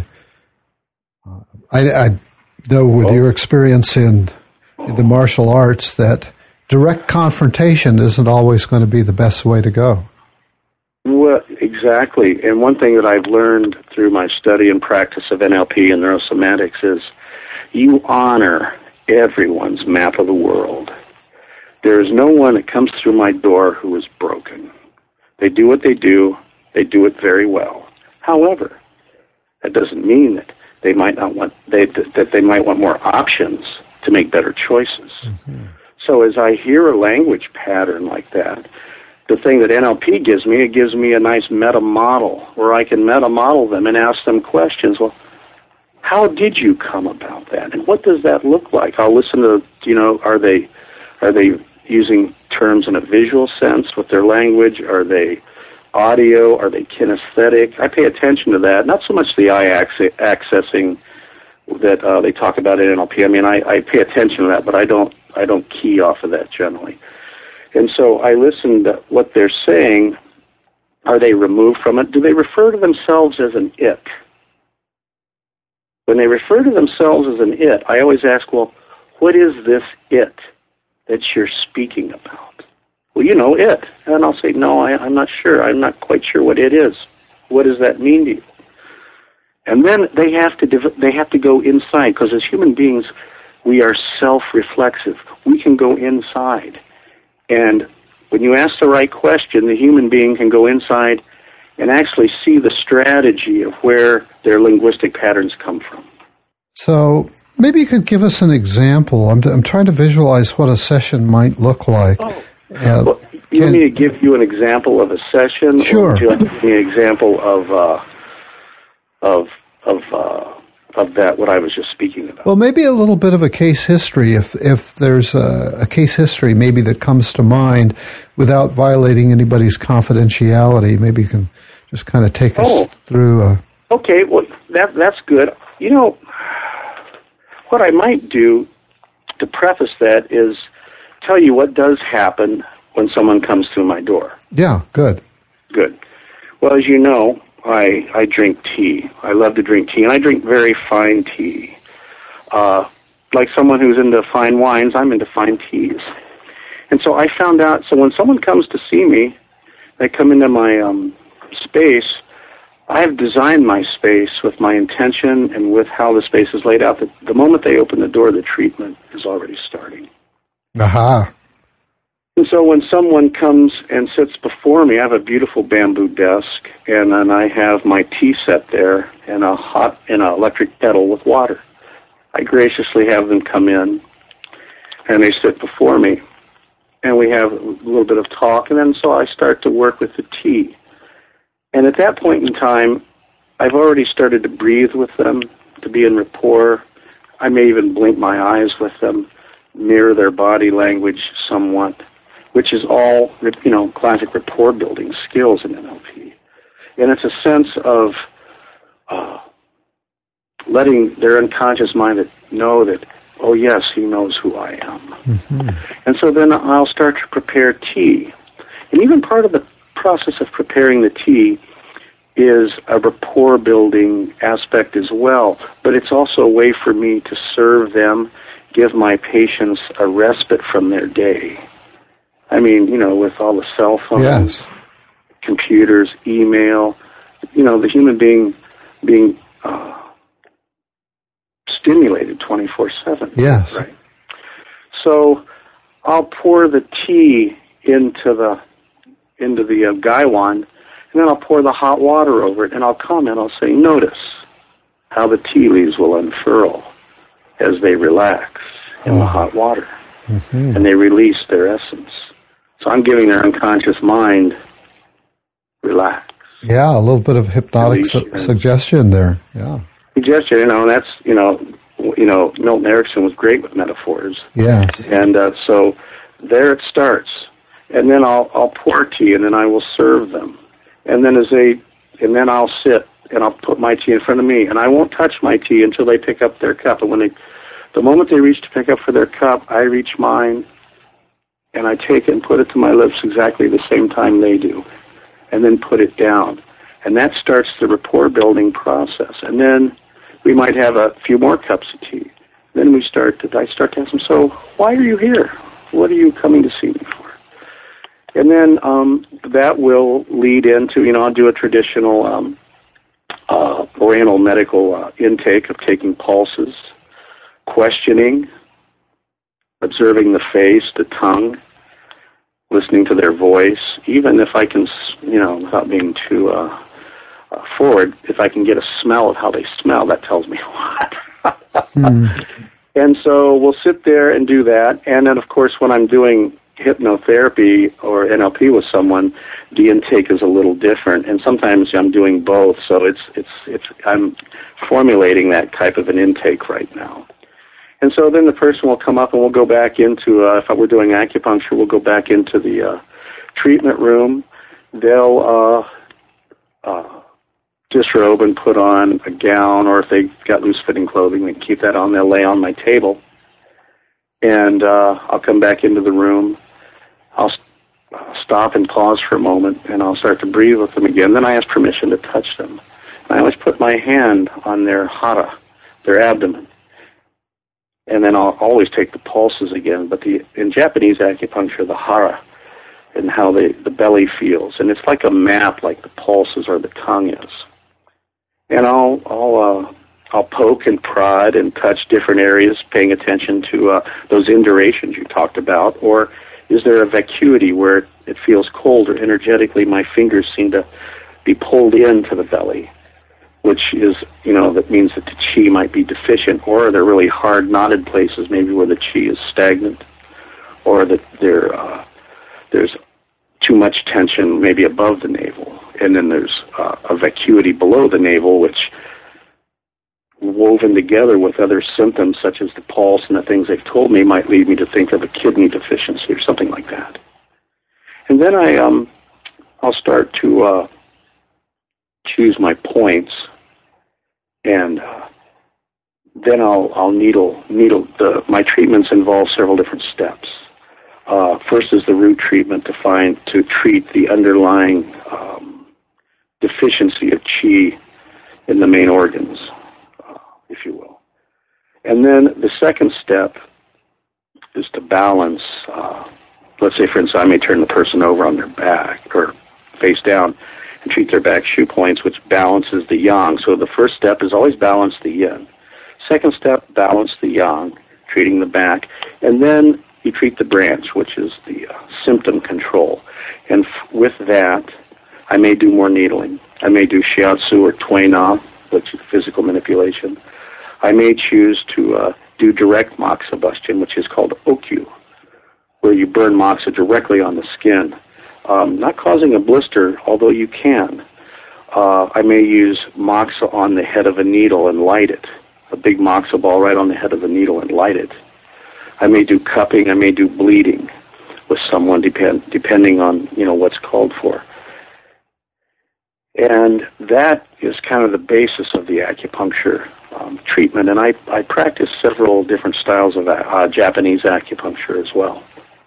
I, I know with oh. your experience in, in the martial arts that direct confrontation isn't always going to be the best way to go. Well, exactly. And one thing that I've learned through my study and practice of N L P and neurosomatics is you honor everyone's map of the world. There is no one that comes through my door who is broken. They do what they do. They do it very well. However, that doesn't mean that they might not want they that they might want more options to make better choices. Mm-hmm. So as I hear a language pattern like that, the thing that N L P gives me, it gives me a nice meta model where I can meta model them and ask them questions. Well, how did you come about that? And what does that look like? I'll listen to, you know, are they are they using terms in a visual sense with their language? Are they audio? Are they kinesthetic? I pay attention to that. Not so much the eye acc- accessing that uh, they talk about in N L P. I mean, I, I pay attention to that, but I don't I don't key off of that generally. And so I listen to what they're saying. Are they removed from it? Do they refer to themselves as an it? When they refer to themselves as an it, I always ask, well, what is this it that you're speaking about? Well, you know, it. And I'll say, no, I, I'm not sure. I'm not quite sure what it is. What does that mean to you? And then they have to div- they have to go inside, because as human beings, we are self-reflexive. We can go inside. And when you ask the right question, the human being can go inside and actually see the strategy of where their linguistic patterns come from. So maybe you could give us an example. I'm, I'm trying to visualize what a session might look like. Oh. Uh, well, you can, want me to give you an example of a session? Sure. Or would you like to give me an example of uh, of of uh, of that, what I was just speaking about? Well, maybe a little bit of a case history, if if there's a, a case history maybe that comes to mind without violating anybody's confidentiality. Maybe you can just kind of take us oh. through. A... Okay, well, that that's good. You know, what I might do to preface that is tell you what does happen when someone comes through my door. Yeah, good. Good. Well, as you know, I, I drink tea. I love to drink tea, and I drink very fine tea. Uh, like someone who's into fine wines, I'm into fine teas. And so I found out, so when someone comes to see me, they come into my um, space, I have designed my space with my intention and with how the space is laid out. The, the moment they open the door, the treatment is already starting. Aha. And so when someone comes and sits before me, I have a beautiful bamboo desk, and then I have my tea set there and a hot and an electric kettle with water. I graciously have them come in, and they sit before me, and we have a little bit of talk, and then so I start to work with the tea. And at that point in time, I've already started to breathe with them, to be in rapport. I may even blink my eyes with them, mirror their body language somewhat, which is all, you know, classic rapport-building skills in N L P. And it's a sense of uh, letting their unconscious mind know that, oh, yes, he knows who I am. Mm-hmm. And so then I'll start to prepare tea. And even part of the process of preparing the tea is a rapport-building aspect as well. But it's also a way for me to serve them, give my patients a respite from their day. I mean, you know, with all the cell phones, yes. computers, email, you know, the human being being uh, stimulated twenty-four seven. Yes. Right. So I'll pour the tea into the into the uh, gaiwan, and then I'll pour the hot water over it, and I'll comment. I'll say, notice how the tea leaves will unfurl as they relax in oh. the hot water, mm-hmm. and they release their essence. So I'm giving their unconscious mind relax. Yeah, a little bit of hypnotic su- suggestion there. Yeah, suggestion. You know, and that's you know, you know, Milton Erickson was great with metaphors. Yes, and uh, so there it starts, and then I'll I'll pour tea, and then I will serve them, and then as they, and then I'll sit and I'll put my tea in front of me, and I won't touch my tea until they pick up their cup, and when they, the moment they reach to pick up for their cup, I reach mine. And I take it and put it to my lips exactly the same time they do, and then put it down. And that starts the rapport-building process. And then we might have a few more cups of tea. Then we start to, I start to ask them, so why are you here? What are you coming to see me for? And then um, that will lead into, you know, I'll do a traditional um, uh, Oriental medical uh, intake of taking pulses, questioning, observing the face, the tongue, listening to their voice, even if I can, you know, without being too uh, uh, forward, if I can get a smell of how they smell, that tells me a lot. mm. And so we'll sit there and do that. And then, of course, when I'm doing hypnotherapy or N L P with someone, the intake is a little different. And sometimes I'm doing both. So it's it's it's I'm formulating that type of an intake right now. And so then the person will come up and we'll go back into, uh, if we're doing acupuncture, we'll go back into the uh, treatment room. They'll uh, uh, disrobe and put on a gown, or if they've got loose-fitting clothing, they can keep that on. They'll lay on my table. And uh, I'll come back into the room. I'll st- stop and pause for a moment, and I'll start to breathe with them again. Then I ask permission to touch them. And I always put my hand on their hara, their abdomen. And then I'll always take the pulses again. But the in Japanese acupuncture, the hara, and how they, the belly feels. And it's like a map, like the pulses or the tongue is. And I'll I'll uh, I'll poke and prod and touch different areas, paying attention to uh, those indurations you talked about. Or is there a vacuity where it, it feels cold, or energetically my fingers seem to be pulled into the belly, which is, you know, that means that the chi might be deficient, or they're really hard, knotted places, maybe where the chi is stagnant, or that there, uh, there's too much tension maybe above the navel, and then there's uh, a vacuity below the navel, which, woven together with other symptoms such as the pulse and the things they've told me, might lead me to think of a kidney deficiency or something like that. And then I, um, I'll start to uh, choose my points. And uh, then I'll I'll needle needle. The, my treatments involve several different steps. Uh, first is the root treatment to find to treat the underlying um, deficiency of chi in the main organs, uh, if you will. And then the second step is to balance. Uh, let's say, for instance, I may turn the person over on their back or face down, and treat their back shu points, which balances the yang. So the first step is always balance the yin. Second step, balance the yang, treating the back. And then you treat the branch, which is the uh, symptom control. And f- with that, I may do more needling. I may do shiatsu or tuina, which is physical manipulation. I may choose to uh, do direct moxibustion, which is called okyu, where you burn moxa directly on the skin. Um, not causing a blister, although you can. Uh, I may use moxa on the head of a needle and light it. A big moxa ball right on the head of the needle and light it. I may do cupping. I may do bleeding with someone, depend, depending on, you know, what's called for. And that is kind of the basis of the acupuncture um, treatment. And I, I practice several different styles of uh, Japanese acupuncture as well.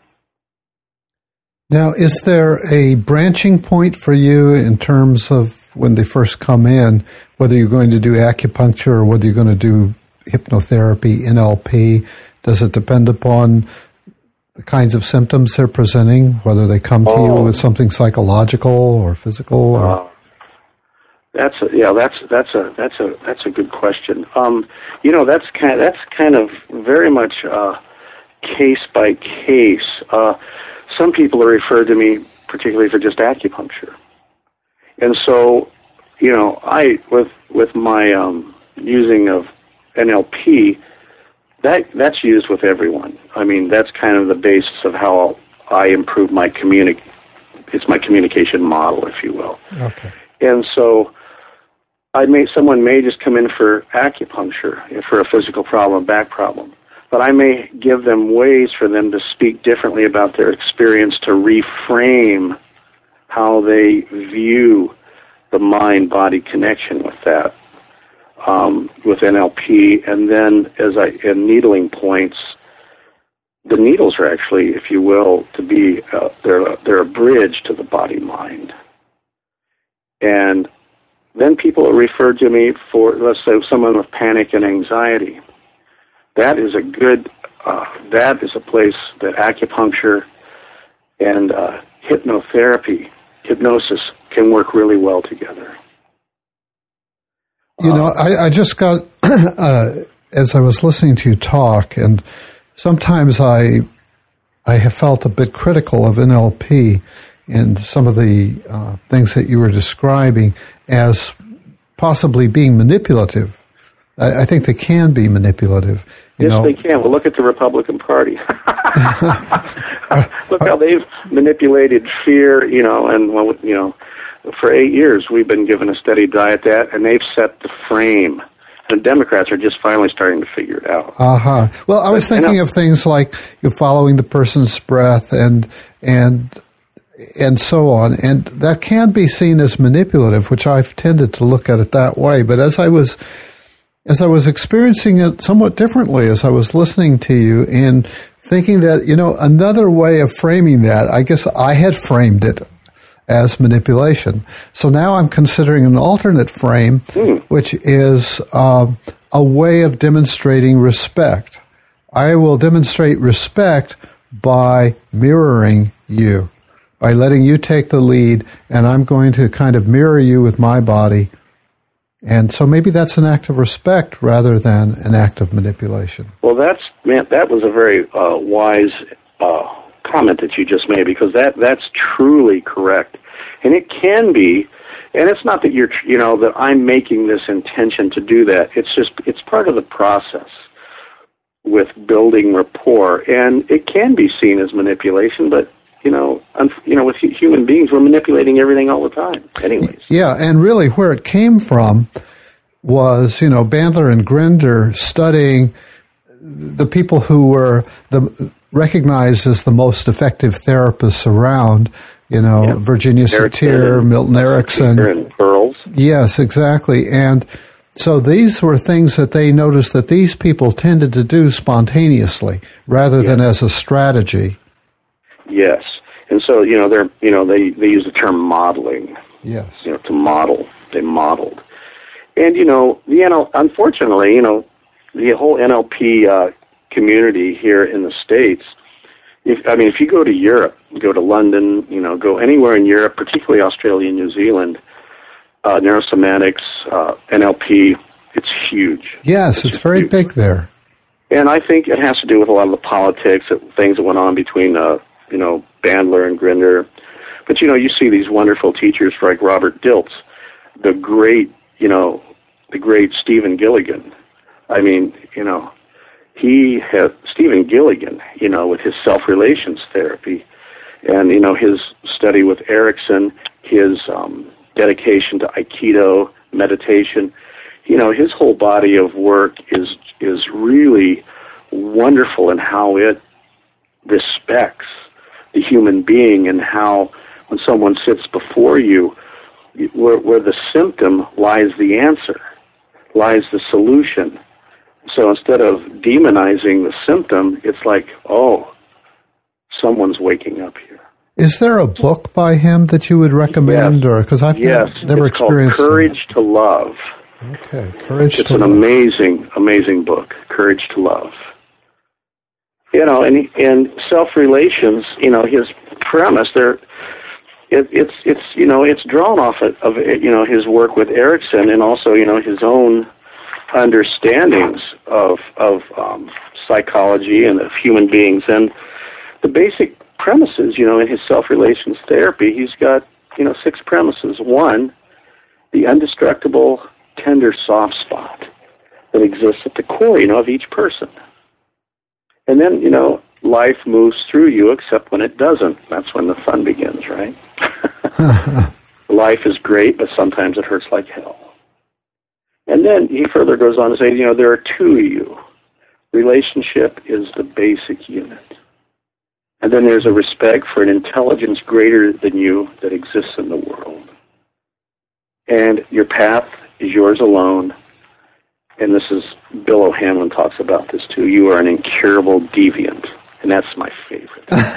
Now, is there a branching point for you in terms of when they first come in, whether you're going to do acupuncture or whether you're going to do hypnotherapy, N L P? Does it depend upon the kinds of symptoms they're presenting, whether they come to oh. you with something psychological or physical? Or? Uh, that's a, yeah, that's that's a that's a that's a good question. Um, you know, that's kind of, that's kind of very much uh, case by case. Uh, Some people are referred to me particularly for just acupuncture. And so, you know, I, with with my um, using of N L P, that that's used with everyone. I mean, that's kind of the basis of how I improve my communic. It's my communication model, if you will. Okay. And so, I may someone may just come in for acupuncture, for a physical problem, back problem. But I may give them ways for them to speak differently about their experience, to reframe how they view the mind-body connection with that, um, with N L P. And then as I, in needling points, the needles are actually, if you will, to be, uh, they're, they're a bridge to the body-mind. And then people are referred to me for, let's say, someone with panic and anxiety. That is a good uh, that is a place that acupuncture and uh, hypnotherapy, hypnosis, can work really well together. You know, I, I just got, uh, as I was listening to you talk, and sometimes I I have felt a bit critical of N L P in some of the uh, things that you were describing as possibly being manipulative. I, I think they can be manipulative. You yes, know. they can. Well, look at the Republican Party. Look how they've manipulated fear, you know, and, well, you know, for eight years we've been given a steady diet that, and they've set the frame. And Democrats are just finally starting to figure it out. Uh-huh. Well, I was But, thinking you know, of things like you following the person's breath and and and so on, and that can be seen as manipulative, which I've tended to look at it that way. But as I was as I was experiencing it somewhat differently, as I was listening to you and thinking that, you know, another way of framing that, I guess I had framed it as manipulation. So now I'm considering an alternate frame, mm. which is uh, a way of demonstrating respect. I will demonstrate respect by mirroring you, by letting you take the lead, and I'm going to kind of mirror you with my body. And so maybe that's an act of respect rather than an act of manipulation. Well, that's man, that was a very uh, wise uh, comment that you just made, because that that's truly correct, and it can be, and it's not that you're you know that I'm making this intention to do that. It's just it's part of the process with building rapport, and it can be seen as manipulation, but you know, un- you know, with human beings, we're manipulating everything all the time, anyways. Yeah, and really where it came from was, you know, Bandler and Grinder studying the people who were the recognized as the most effective therapists around, you know, yeah. Virginia Satir, Milton Erickson. And Pearls. Yes, exactly. And so these were things that they noticed that these people tended to do spontaneously rather yes. than as a strategy. Yes. And so, you know, they're, you know, they, they use the term modeling. Yes. You know, to model. They modeled. And, you know, the N L, unfortunately, you know, the whole N L P uh, community here in the States, if, I mean, if you go to Europe, go to London, you know, go anywhere in Europe, particularly Australia and New Zealand, uh, neurosomatics, uh, N L P, it's huge. Yes, it's, it's very huge. Big there. And I think it has to do with a lot of the politics, things that went on between, uh, you know, Bandler and Grinder. But, you know, you see these wonderful teachers like Robert Dilts, the great, you know, the great Stephen Gilligan. I mean, you know, he had Stephen Gilligan, you know, with his self-relations therapy and, you know, his study with Erickson, his um, dedication to Aikido, meditation. You know, his whole body of work is is really wonderful in how it respects the human being and how when someone sits before you, where, where the symptom lies the answer, lies the solution. So instead of demonizing the symptom, it's like, oh, someone's waking up here. Is there a book by him that you would recommend? Yes. Or because I've yes. never it's experienced called Courage them. to Love. Okay, Courage it's to an Love. amazing, amazing book, Courage to Love. You know, and and self-relations, you know, his premise there, it, it's it's you know it's drawn off of, of you know his work with Erickson and also you know his own understandings of of um, psychology and of human beings, and the basic premises, you know, in his self-relations therapy, he's got you know six premises. One, the indestructible, tender, soft spot that exists at the core, you know, of each person. And then, you know, life moves through you except when it doesn't. That's when the fun begins, right? Life is great, but sometimes it hurts like hell. And then he further goes on to say, you know, there are two of you. Relationship is the basic unit. And then there's a respect for an intelligence greater than you that exists in the world. And your path is yours alone. And this is, Bill O'Hanlon talks about this too. You are an incurable deviant. And that's my favorite. When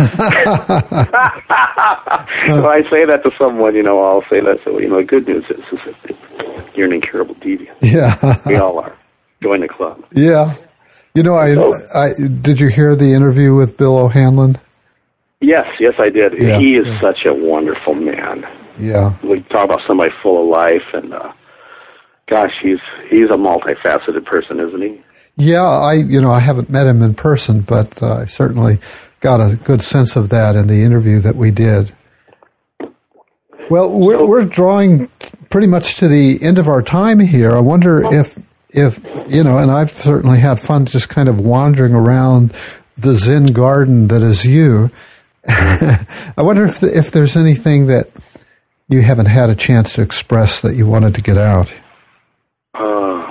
I say that to someone, you know, I'll say that. So, you know, the good news is, is that you're an incurable deviant. Yeah. We all are. Join the club. Yeah. You know, I, so, I did you hear the interview with Bill O'Hanlon? Yes, yes, I did. Yeah. He is such a wonderful man. Yeah. We talk about somebody full of life, and uh, gosh, he's he's a multifaceted person, isn't he? Yeah, I you know I haven't met him in person, but uh, I certainly got a good sense of that in the interview that we did. Well, we're, so, we're drawing pretty much to the end of our time here. I wonder if if you know, and I've certainly had fun just kind of wandering around the Zen garden that is you. I wonder if the, if there's anything that you haven't had a chance to express that you wanted to get out. Uh,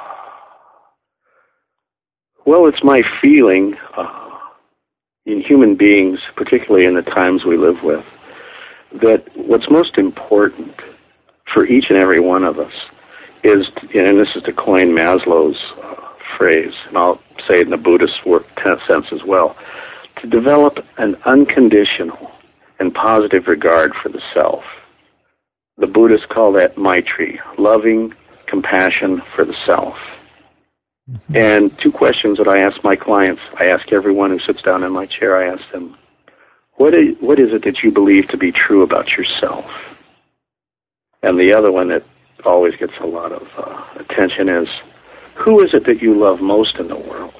well, it's my feeling uh, in human beings, particularly in the times we live with, that what's most important for each and every one of us is, and this is to coin Maslow's uh, phrase, and I'll say it in the Buddhist work sense as well, to develop an unconditional and positive regard for the self. The Buddhists call that Maitri, loving compassion for the self. Mm-hmm. And two questions that I ask my clients, I ask everyone who sits down in my chair, I ask them, what is, what is it that you believe to be true about yourself? And the other one that always gets a lot of uh, attention is, who is it that you love most in the world?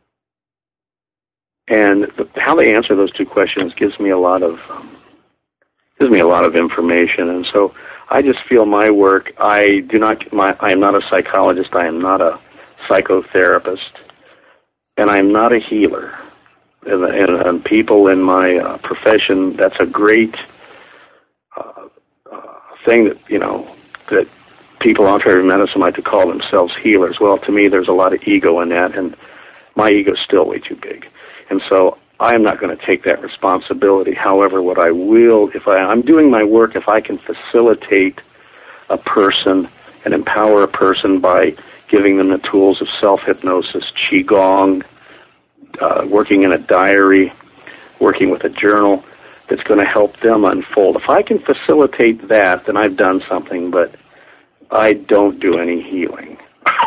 And the, how they answer those two questions gives me a lot of um, gives me a lot of information. And so I just feel my work. I do not. My, I am not a psychologist. I am not a psychotherapist, and I am not a healer. And, and, and people in my uh, profession, that's a great uh, uh, thing that you know that people in alternative medicine like to call themselves healers. Well, to me, there's a lot of ego in that, and my ego is still way too big. And so I am not going to take that responsibility. However, what I will, if I, I'm doing my work, if I can facilitate a person and empower a person by giving them the tools of self-hypnosis, Qigong, uh, working in a diary, working with a journal, that's going to help them unfold. If I can facilitate that, then I've done something, but I don't do any healing.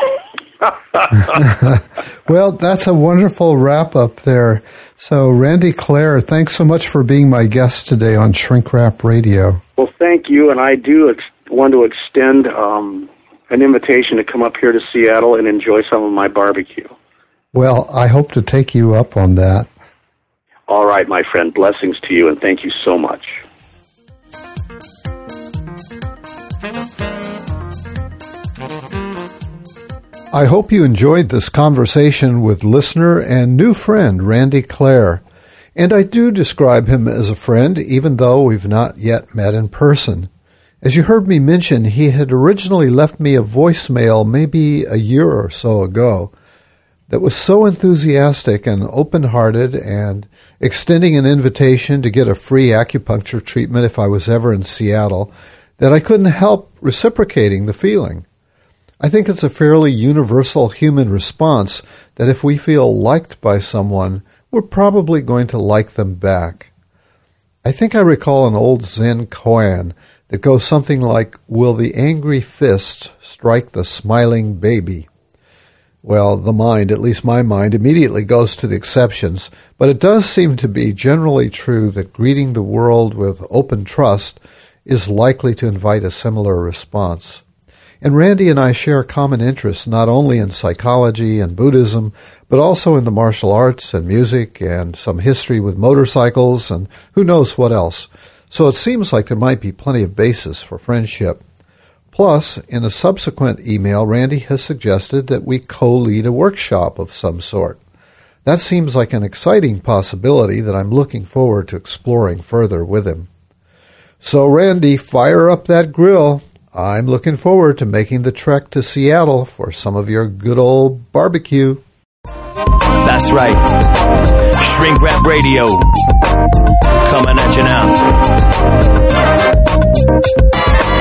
Well, that's a wonderful wrap-up there. So, Randy Clare, thanks so much for being my guest today on Shrink Wrap Radio. Well, thank you, and I do ex- want to extend um, an invitation to come up here to Seattle and enjoy some of my barbecue. Well, I hope to take you up on that. All right, my friend. Blessings to you, and thank you so much. I hope you enjoyed this conversation with listener and new friend Randy Clare. And I do describe him as a friend, even though we've not yet met in person. As you heard me mention, he had originally left me a voicemail maybe a year or so ago that was so enthusiastic and open-hearted and extending an invitation to get a free acupuncture treatment if I was ever in Seattle that I couldn't help reciprocating the feeling. I think it's a fairly universal human response that if we feel liked by someone, we're probably going to like them back. I think I recall an old Zen koan that goes something like, "Will the angry fist strike the smiling baby?" Well, the mind, at least my mind, immediately goes to the exceptions, but it does seem to be generally true that greeting the world with open trust is likely to invite a similar response. And Randy and I share common interests not only in psychology and Buddhism, but also in the martial arts and music and some history with motorcycles and who knows what else. So it seems like there might be plenty of basis for friendship. Plus, in a subsequent email, Randy has suggested that we co-lead a workshop of some sort. That seems like an exciting possibility that I'm looking forward to exploring further with him. So, Randy, fire up that grill. I'm looking forward to making the trek to Seattle for some of your good old barbecue. That's right. Shrink Wrap Radio. Coming at you now.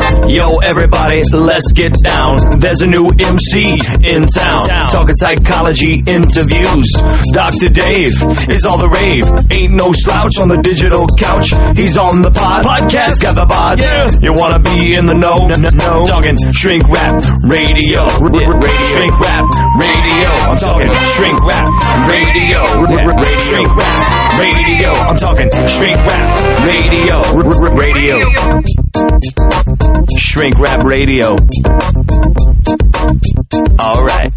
Yo, everybody, let's get down. There's a new M C in town, talking psychology interviews. Doctor Dave is all the rave. Ain't no slouch on the digital couch. He's on the pod. Podcast got the bod. Yeah. You wanna be in the know? No, no, no. Talking shrink rap radio. radio. Shrink rap radio. I'm talking shrink rap radio. radio. Shrink rap radio. I'm talking shrink rap radio. Radio. Shrink rap radio. All right.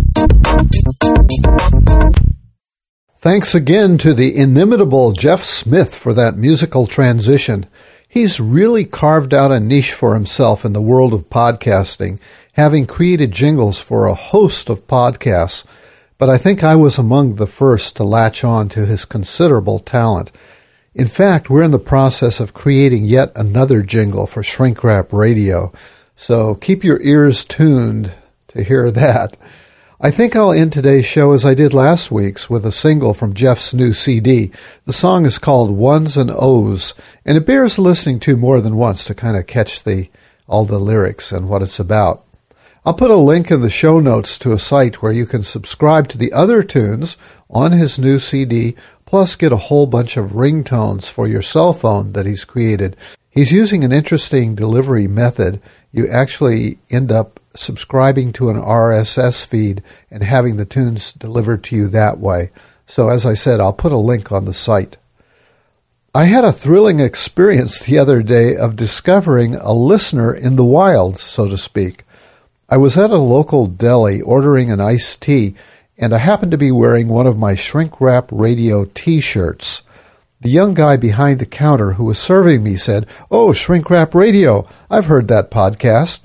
Thanks again to the inimitable Jeff Smith for that musical transition. He's really carved out a niche for himself in the world of podcasting, having created jingles for a host of podcasts, but I think I was among the first to latch on to his considerable talent. In fact, we're in the process of creating yet another jingle for Shrink Rap Radio, so keep your ears tuned to hear that. I think I'll end today's show as I did last week's with a single from Jeff's new C D. The song is called Ones and O's, and it bears listening to more than once to kind of catch the all the lyrics and what it's about. I'll put a link in the show notes to a site where you can subscribe to the other tunes on his new C D, plus get a whole bunch of ringtones for your cell phone that he's created. He's using an interesting delivery method. You actually end up subscribing to an R S S feed and having the tunes delivered to you that way. So as I said, I'll put a link on the site. I had a thrilling experience the other day of discovering a listener in the wild, so to speak. I was at a local deli ordering an iced tea, and I happened to be wearing one of my Shrink Rap Radio T-shirts. The young guy behind the counter who was serving me said, "Oh, Shrink Rap Radio, I've heard that podcast."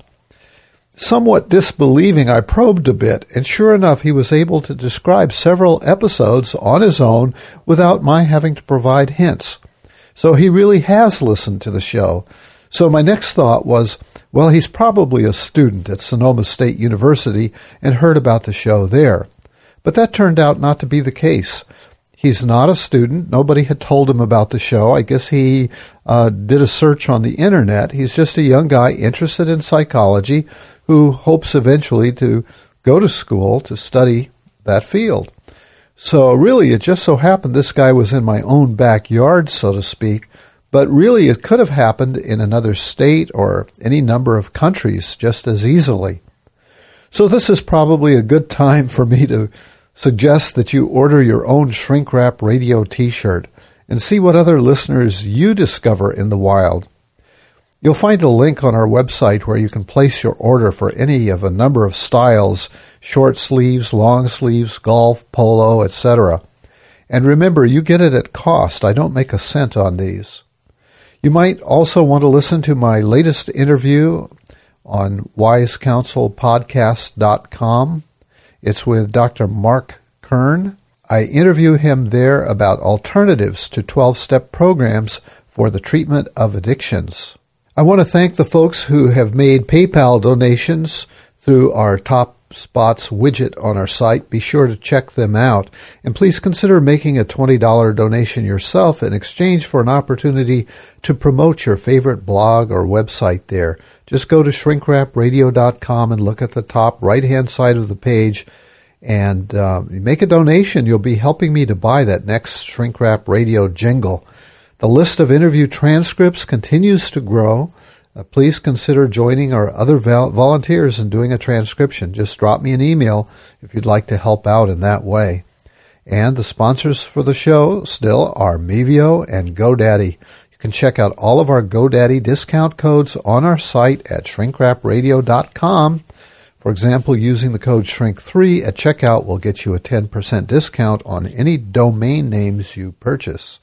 Somewhat disbelieving, I probed a bit, and sure enough, he was able to describe several episodes on his own without my having to provide hints. So he really has listened to the show. So my next thought was, well, he's probably a student at Sonoma State University and heard about the show there. But that turned out not to be the case. He's not a student. Nobody had told him about the show. I guess he uh, did a search on the internet. He's just a young guy interested in psychology who hopes eventually to go to school to study that field. So really, it just so happened this guy was in my own backyard, so to speak, but really it could have happened in another state or any number of countries just as easily. So this is probably a good time for me to suggest that you order your own Shrink Rap Radio T-shirt and see what other listeners you discover in the wild. You'll find a link on our website where you can place your order for any of a number of styles, short sleeves, long sleeves, golf, polo, et cetera. And remember, you get it at cost. I don't make a cent on these. You might also want to listen to my latest interview on wise counsel podcast dot com. It's with Doctor Mark Kern. I interview him there about alternatives to twelve-step programs for the treatment of addictions. I want to thank the folks who have made PayPal donations through our Top Spots widget on our site. Be sure to check them out. And please consider making a twenty dollars donation yourself in exchange for an opportunity to promote your favorite blog or website there. Just go to shrink rap radio dot com and look at the top right-hand side of the page and uh, make a donation. You'll be helping me to buy that next Shrink Rap Radio jingle. The list of interview transcripts continues to grow. Uh, please consider joining our other vol- volunteers and doing a transcription. Just drop me an email if you'd like to help out in that way. And the sponsors for the show still are Mevio and GoDaddy. You can check out all of our GoDaddy discount codes on our site at shrink rap radio dot com. For example, using the code shrink three at checkout will get you a ten percent discount on any domain names you purchase.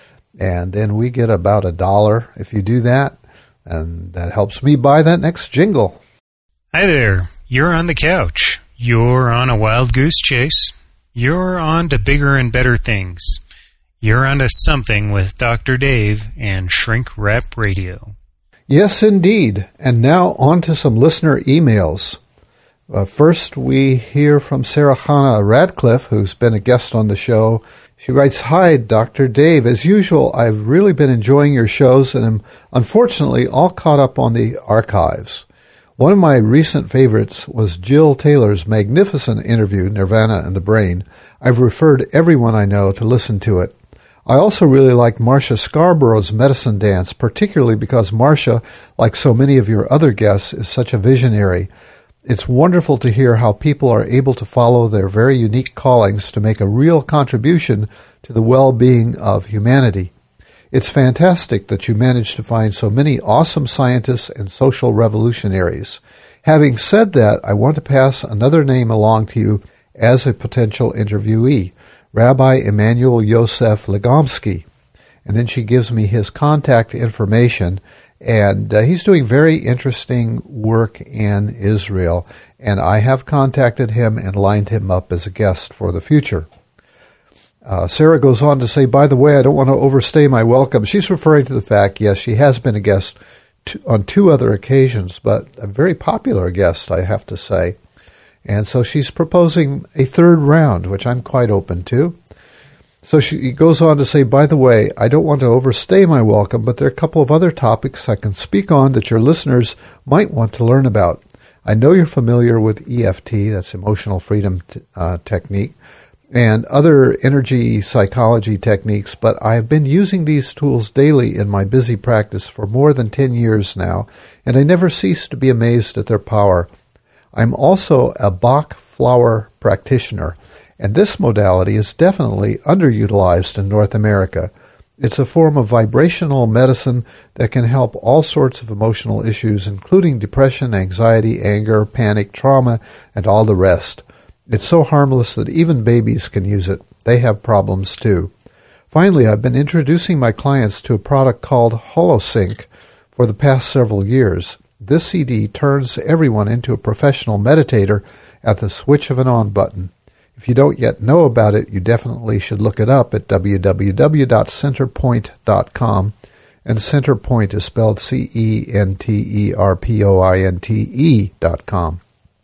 And then we get about a dollar if you do that, and that helps me buy that next jingle. Hi there. You're on the couch. You're on a wild goose chase. You're on to bigger and better things. You're on to something with Doctor Dave and Shrink Rap Radio. Yes, indeed. And now on to some listener emails. Uh, first, we hear from Sarah Hannah Radcliffe, who's been a guest on the show. She writes, "Hi, Doctor Dave. As usual, I've really been enjoying your shows and am unfortunately all caught up on the archives. One of my recent favorites was Jill Taylor's magnificent interview, Nirvana and the Brain. I've referred everyone I know to listen to it. I also really like Marcia Scarborough's Medicine Dance, particularly because Marcia, like so many of your other guests, is such a visionary. It's wonderful to hear how people are able to follow their very unique callings to make a real contribution to the well-being of humanity. It's fantastic that you managed to find so many awesome scientists and social revolutionaries. Having said that, I want to pass another name along to you as a potential interviewee, Rabbi Emanuel Yosef Legomsky." And then she gives me his contact information, and uh, he's doing very interesting work in Israel, and I have contacted him and lined him up as a guest for the future. Uh, Sarah goes on to say, "By the way, I don't want to overstay my welcome." She's referring to the fact, yes, she has been a guest to, on two other occasions, but a very popular guest, I have to say. And so she's proposing a third round, which I'm quite open to. So she goes on to say, "By the way, I don't want to overstay my welcome, but there are a couple of other topics I can speak on that your listeners might want to learn about. I know you're familiar with E F T, that's Emotional Freedom t- uh, Technique, and other energy psychology techniques, but I have been using these tools daily in my busy practice for more than ten years now, and I never cease to be amazed at their power. I'm also a Bach flower practitioner, and this modality is definitely underutilized in North America. It's a form of vibrational medicine that can help all sorts of emotional issues, including depression, anxiety, anger, panic, trauma, and all the rest. It's so harmless that even babies can use it. They have problems too. Finally, I've been introducing my clients to a product called HoloSync for the past several years. This C D turns everyone into a professional meditator at the switch of an on button. If you don't yet know about it, you definitely should look it up at w w w dot centerpoint dot com, and Centerpoint is spelled C E N T E R P O I N T E dot com.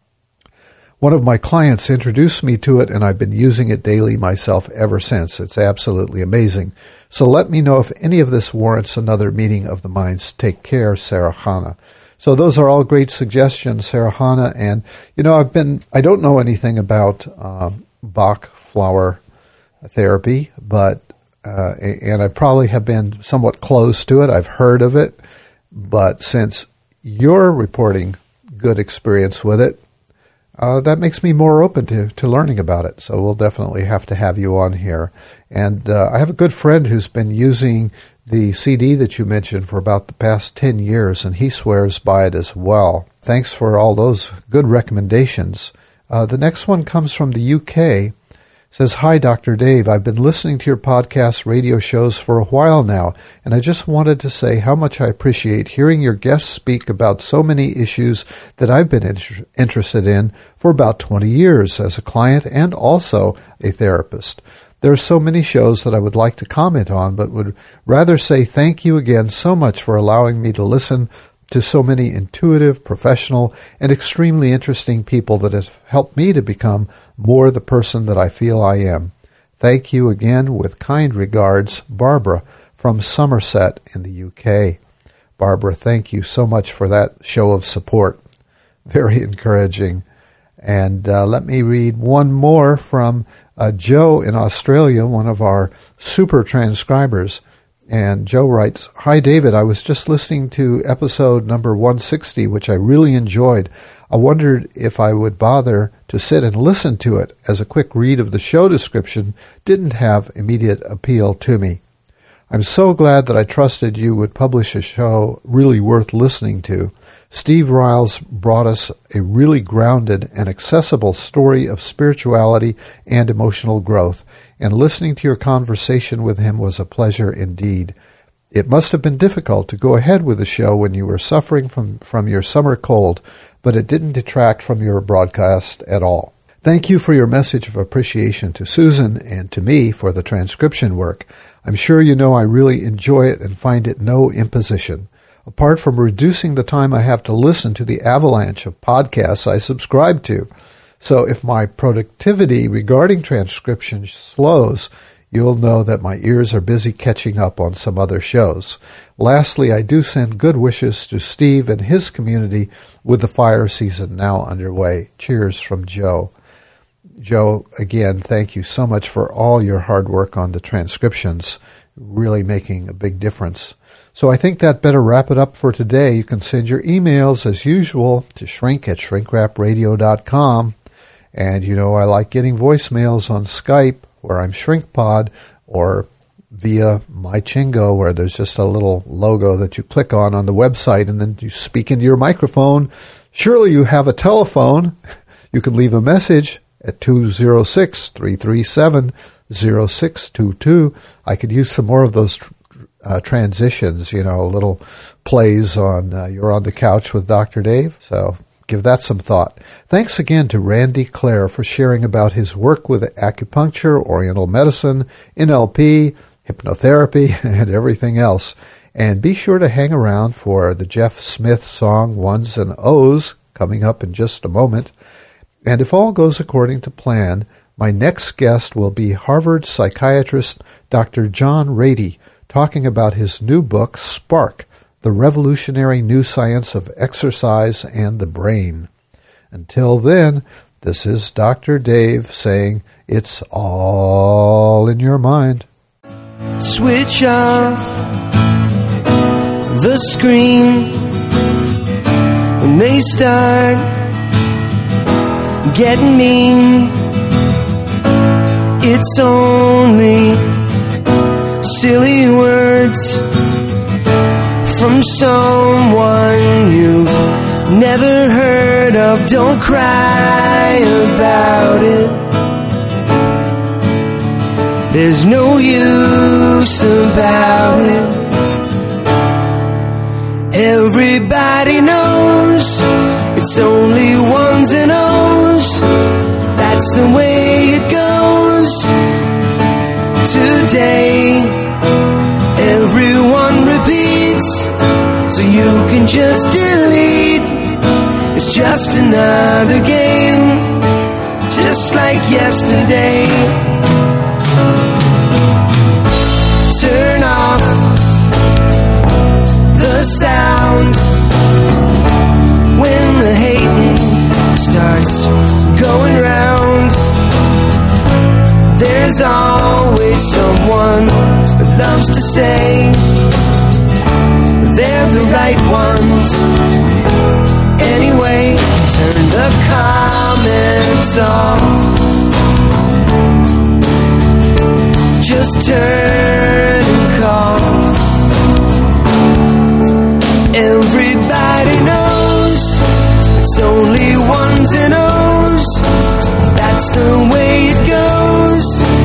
One of my clients introduced me to it, and I've been using it daily myself ever since. It's absolutely amazing. So let me know if any of this warrants another meeting of the minds. Take care, Sarah Hanna. So those are all great suggestions, Sarah Hanna. And, you know, I've been, I don't know anything about um, Bach flower therapy, but, uh, and I probably have been somewhat close to it. I've heard of it. But since you're reporting good experience with it, Uh, that makes me more open to, to learning about it. So we'll definitely have to have you on here. And uh, I have a good friend who's been using the C D that you mentioned for about the past ten years, and he swears by it as well. Thanks for all those good recommendations. Uh, the next one comes from the U K. It says, "Hi, Doctor Dave. I've been listening to your podcast radio shows for a while now, and I just wanted to say how much I appreciate hearing your guests speak about so many issues that I've been inter- interested in for about twenty years as a client and also a therapist. There are so many shows that I would like to comment on, but would rather say thank you again so much for allowing me to listen to so many intuitive, professional, and extremely interesting people that have helped me to become more the person that I feel I am. Thank you again. With kind regards, Barbara from Somerset in the U K." Barbara, thank you so much for that show of support. Very encouraging. And uh, let me read one more from uh, Joe in Australia, one of our super transcribers. And Joe writes, "Hi, David. I was just listening to episode number one sixty, which I really enjoyed. I wondered if I would bother to sit and listen to it, as a quick read of the show description didn't have immediate appeal to me. I'm so glad that I trusted you would publish a show really worth listening to. Steve Riles brought us a really grounded and accessible story of spirituality and emotional growth, and listening to your conversation with him was a pleasure indeed. It must have been difficult to go ahead with the show when you were suffering from, from your summer cold, but it didn't detract from your broadcast at all. Thank you for your message of appreciation to Susan and to me for the transcription work. I'm sure you know I really enjoy it and find it no imposition. Apart from reducing the time I have to listen to the avalanche of podcasts I subscribe to. So if my productivity regarding transcription slows, you'll know that my ears are busy catching up on some other shows. Lastly, I do send good wishes to Steve and his community with the fire season now underway. Cheers from Joe. Joe, again, thank you so much for all your hard work on the transcriptions, really making a big difference. So I think that better wrap it up for today. You can send your emails, as usual, to shrink at shrink rap radio dot com. And, you know, I like getting voicemails on Skype, where I'm ShrinkPod, or via MyChingo, where there's just a little logo that you click on on the website, and then you speak into your microphone. Surely you have a telephone. You can leave a message at two oh six, three three seven, oh six two two. I could use some more of those tr- uh, transitions, you know, little plays on uh, You're on the Couch with Doctor Dave. So give that some thought. Thanks again to Randy Clare for sharing about his work with acupuncture, oriental medicine, N L P, hypnotherapy, and everything else. And be sure to hang around for the Jeff Smith song Ones and O's coming up in just a moment. And if all goes according to plan, my next guest will be Harvard psychiatrist Doctor John Ratey, talking about his new book, Spark, The Revolutionary New Science of Exercise and the Brain. Until then, this is Doctor Dave saying, it's all in your mind. Switch off the screen when they start getting mean. It's only silly words from someone you've never heard of. Don't cry about it. There's no use about it. Everybody knows it's only ones and O's. That's the way it goes today. Everyone repeats, so you can just delete. It's just another game, just like yesterday. Turn off the sound when the hating starts going round. There's always someone that loves to say they're the right ones. Anyway, turn the comments off. Just turn and cough. Everybody knows it's only ones and O's. That's the way it goes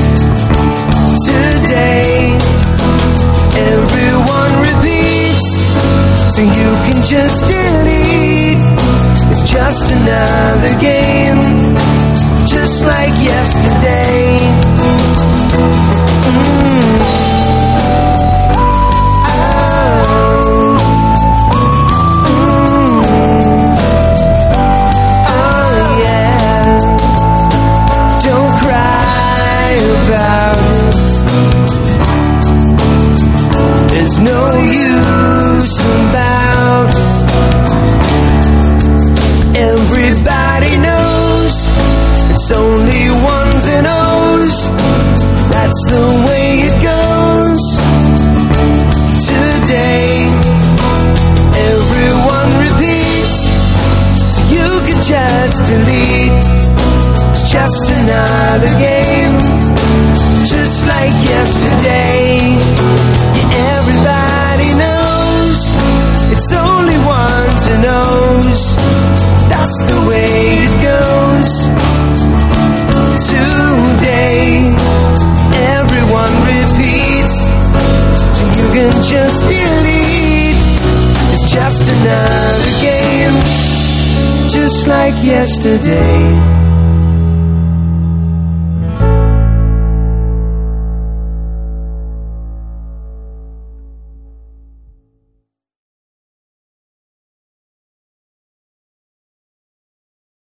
today. Everyone repeats, so you can just delete. It's just another game, just like yesterday. Mm. Oh. Mm. Oh yeah. Don't cry about it. There's no use about it. Everybody knows it's only ones and O's. That's the way it goes today. Everyone repeats, so you can just delete. It's just another game, just like yesterday. Yeah, everybody knows it's only ones and O's. That's the way it goes today. Everyone repeats, so you can just delete. It's just another game, just like yesterday.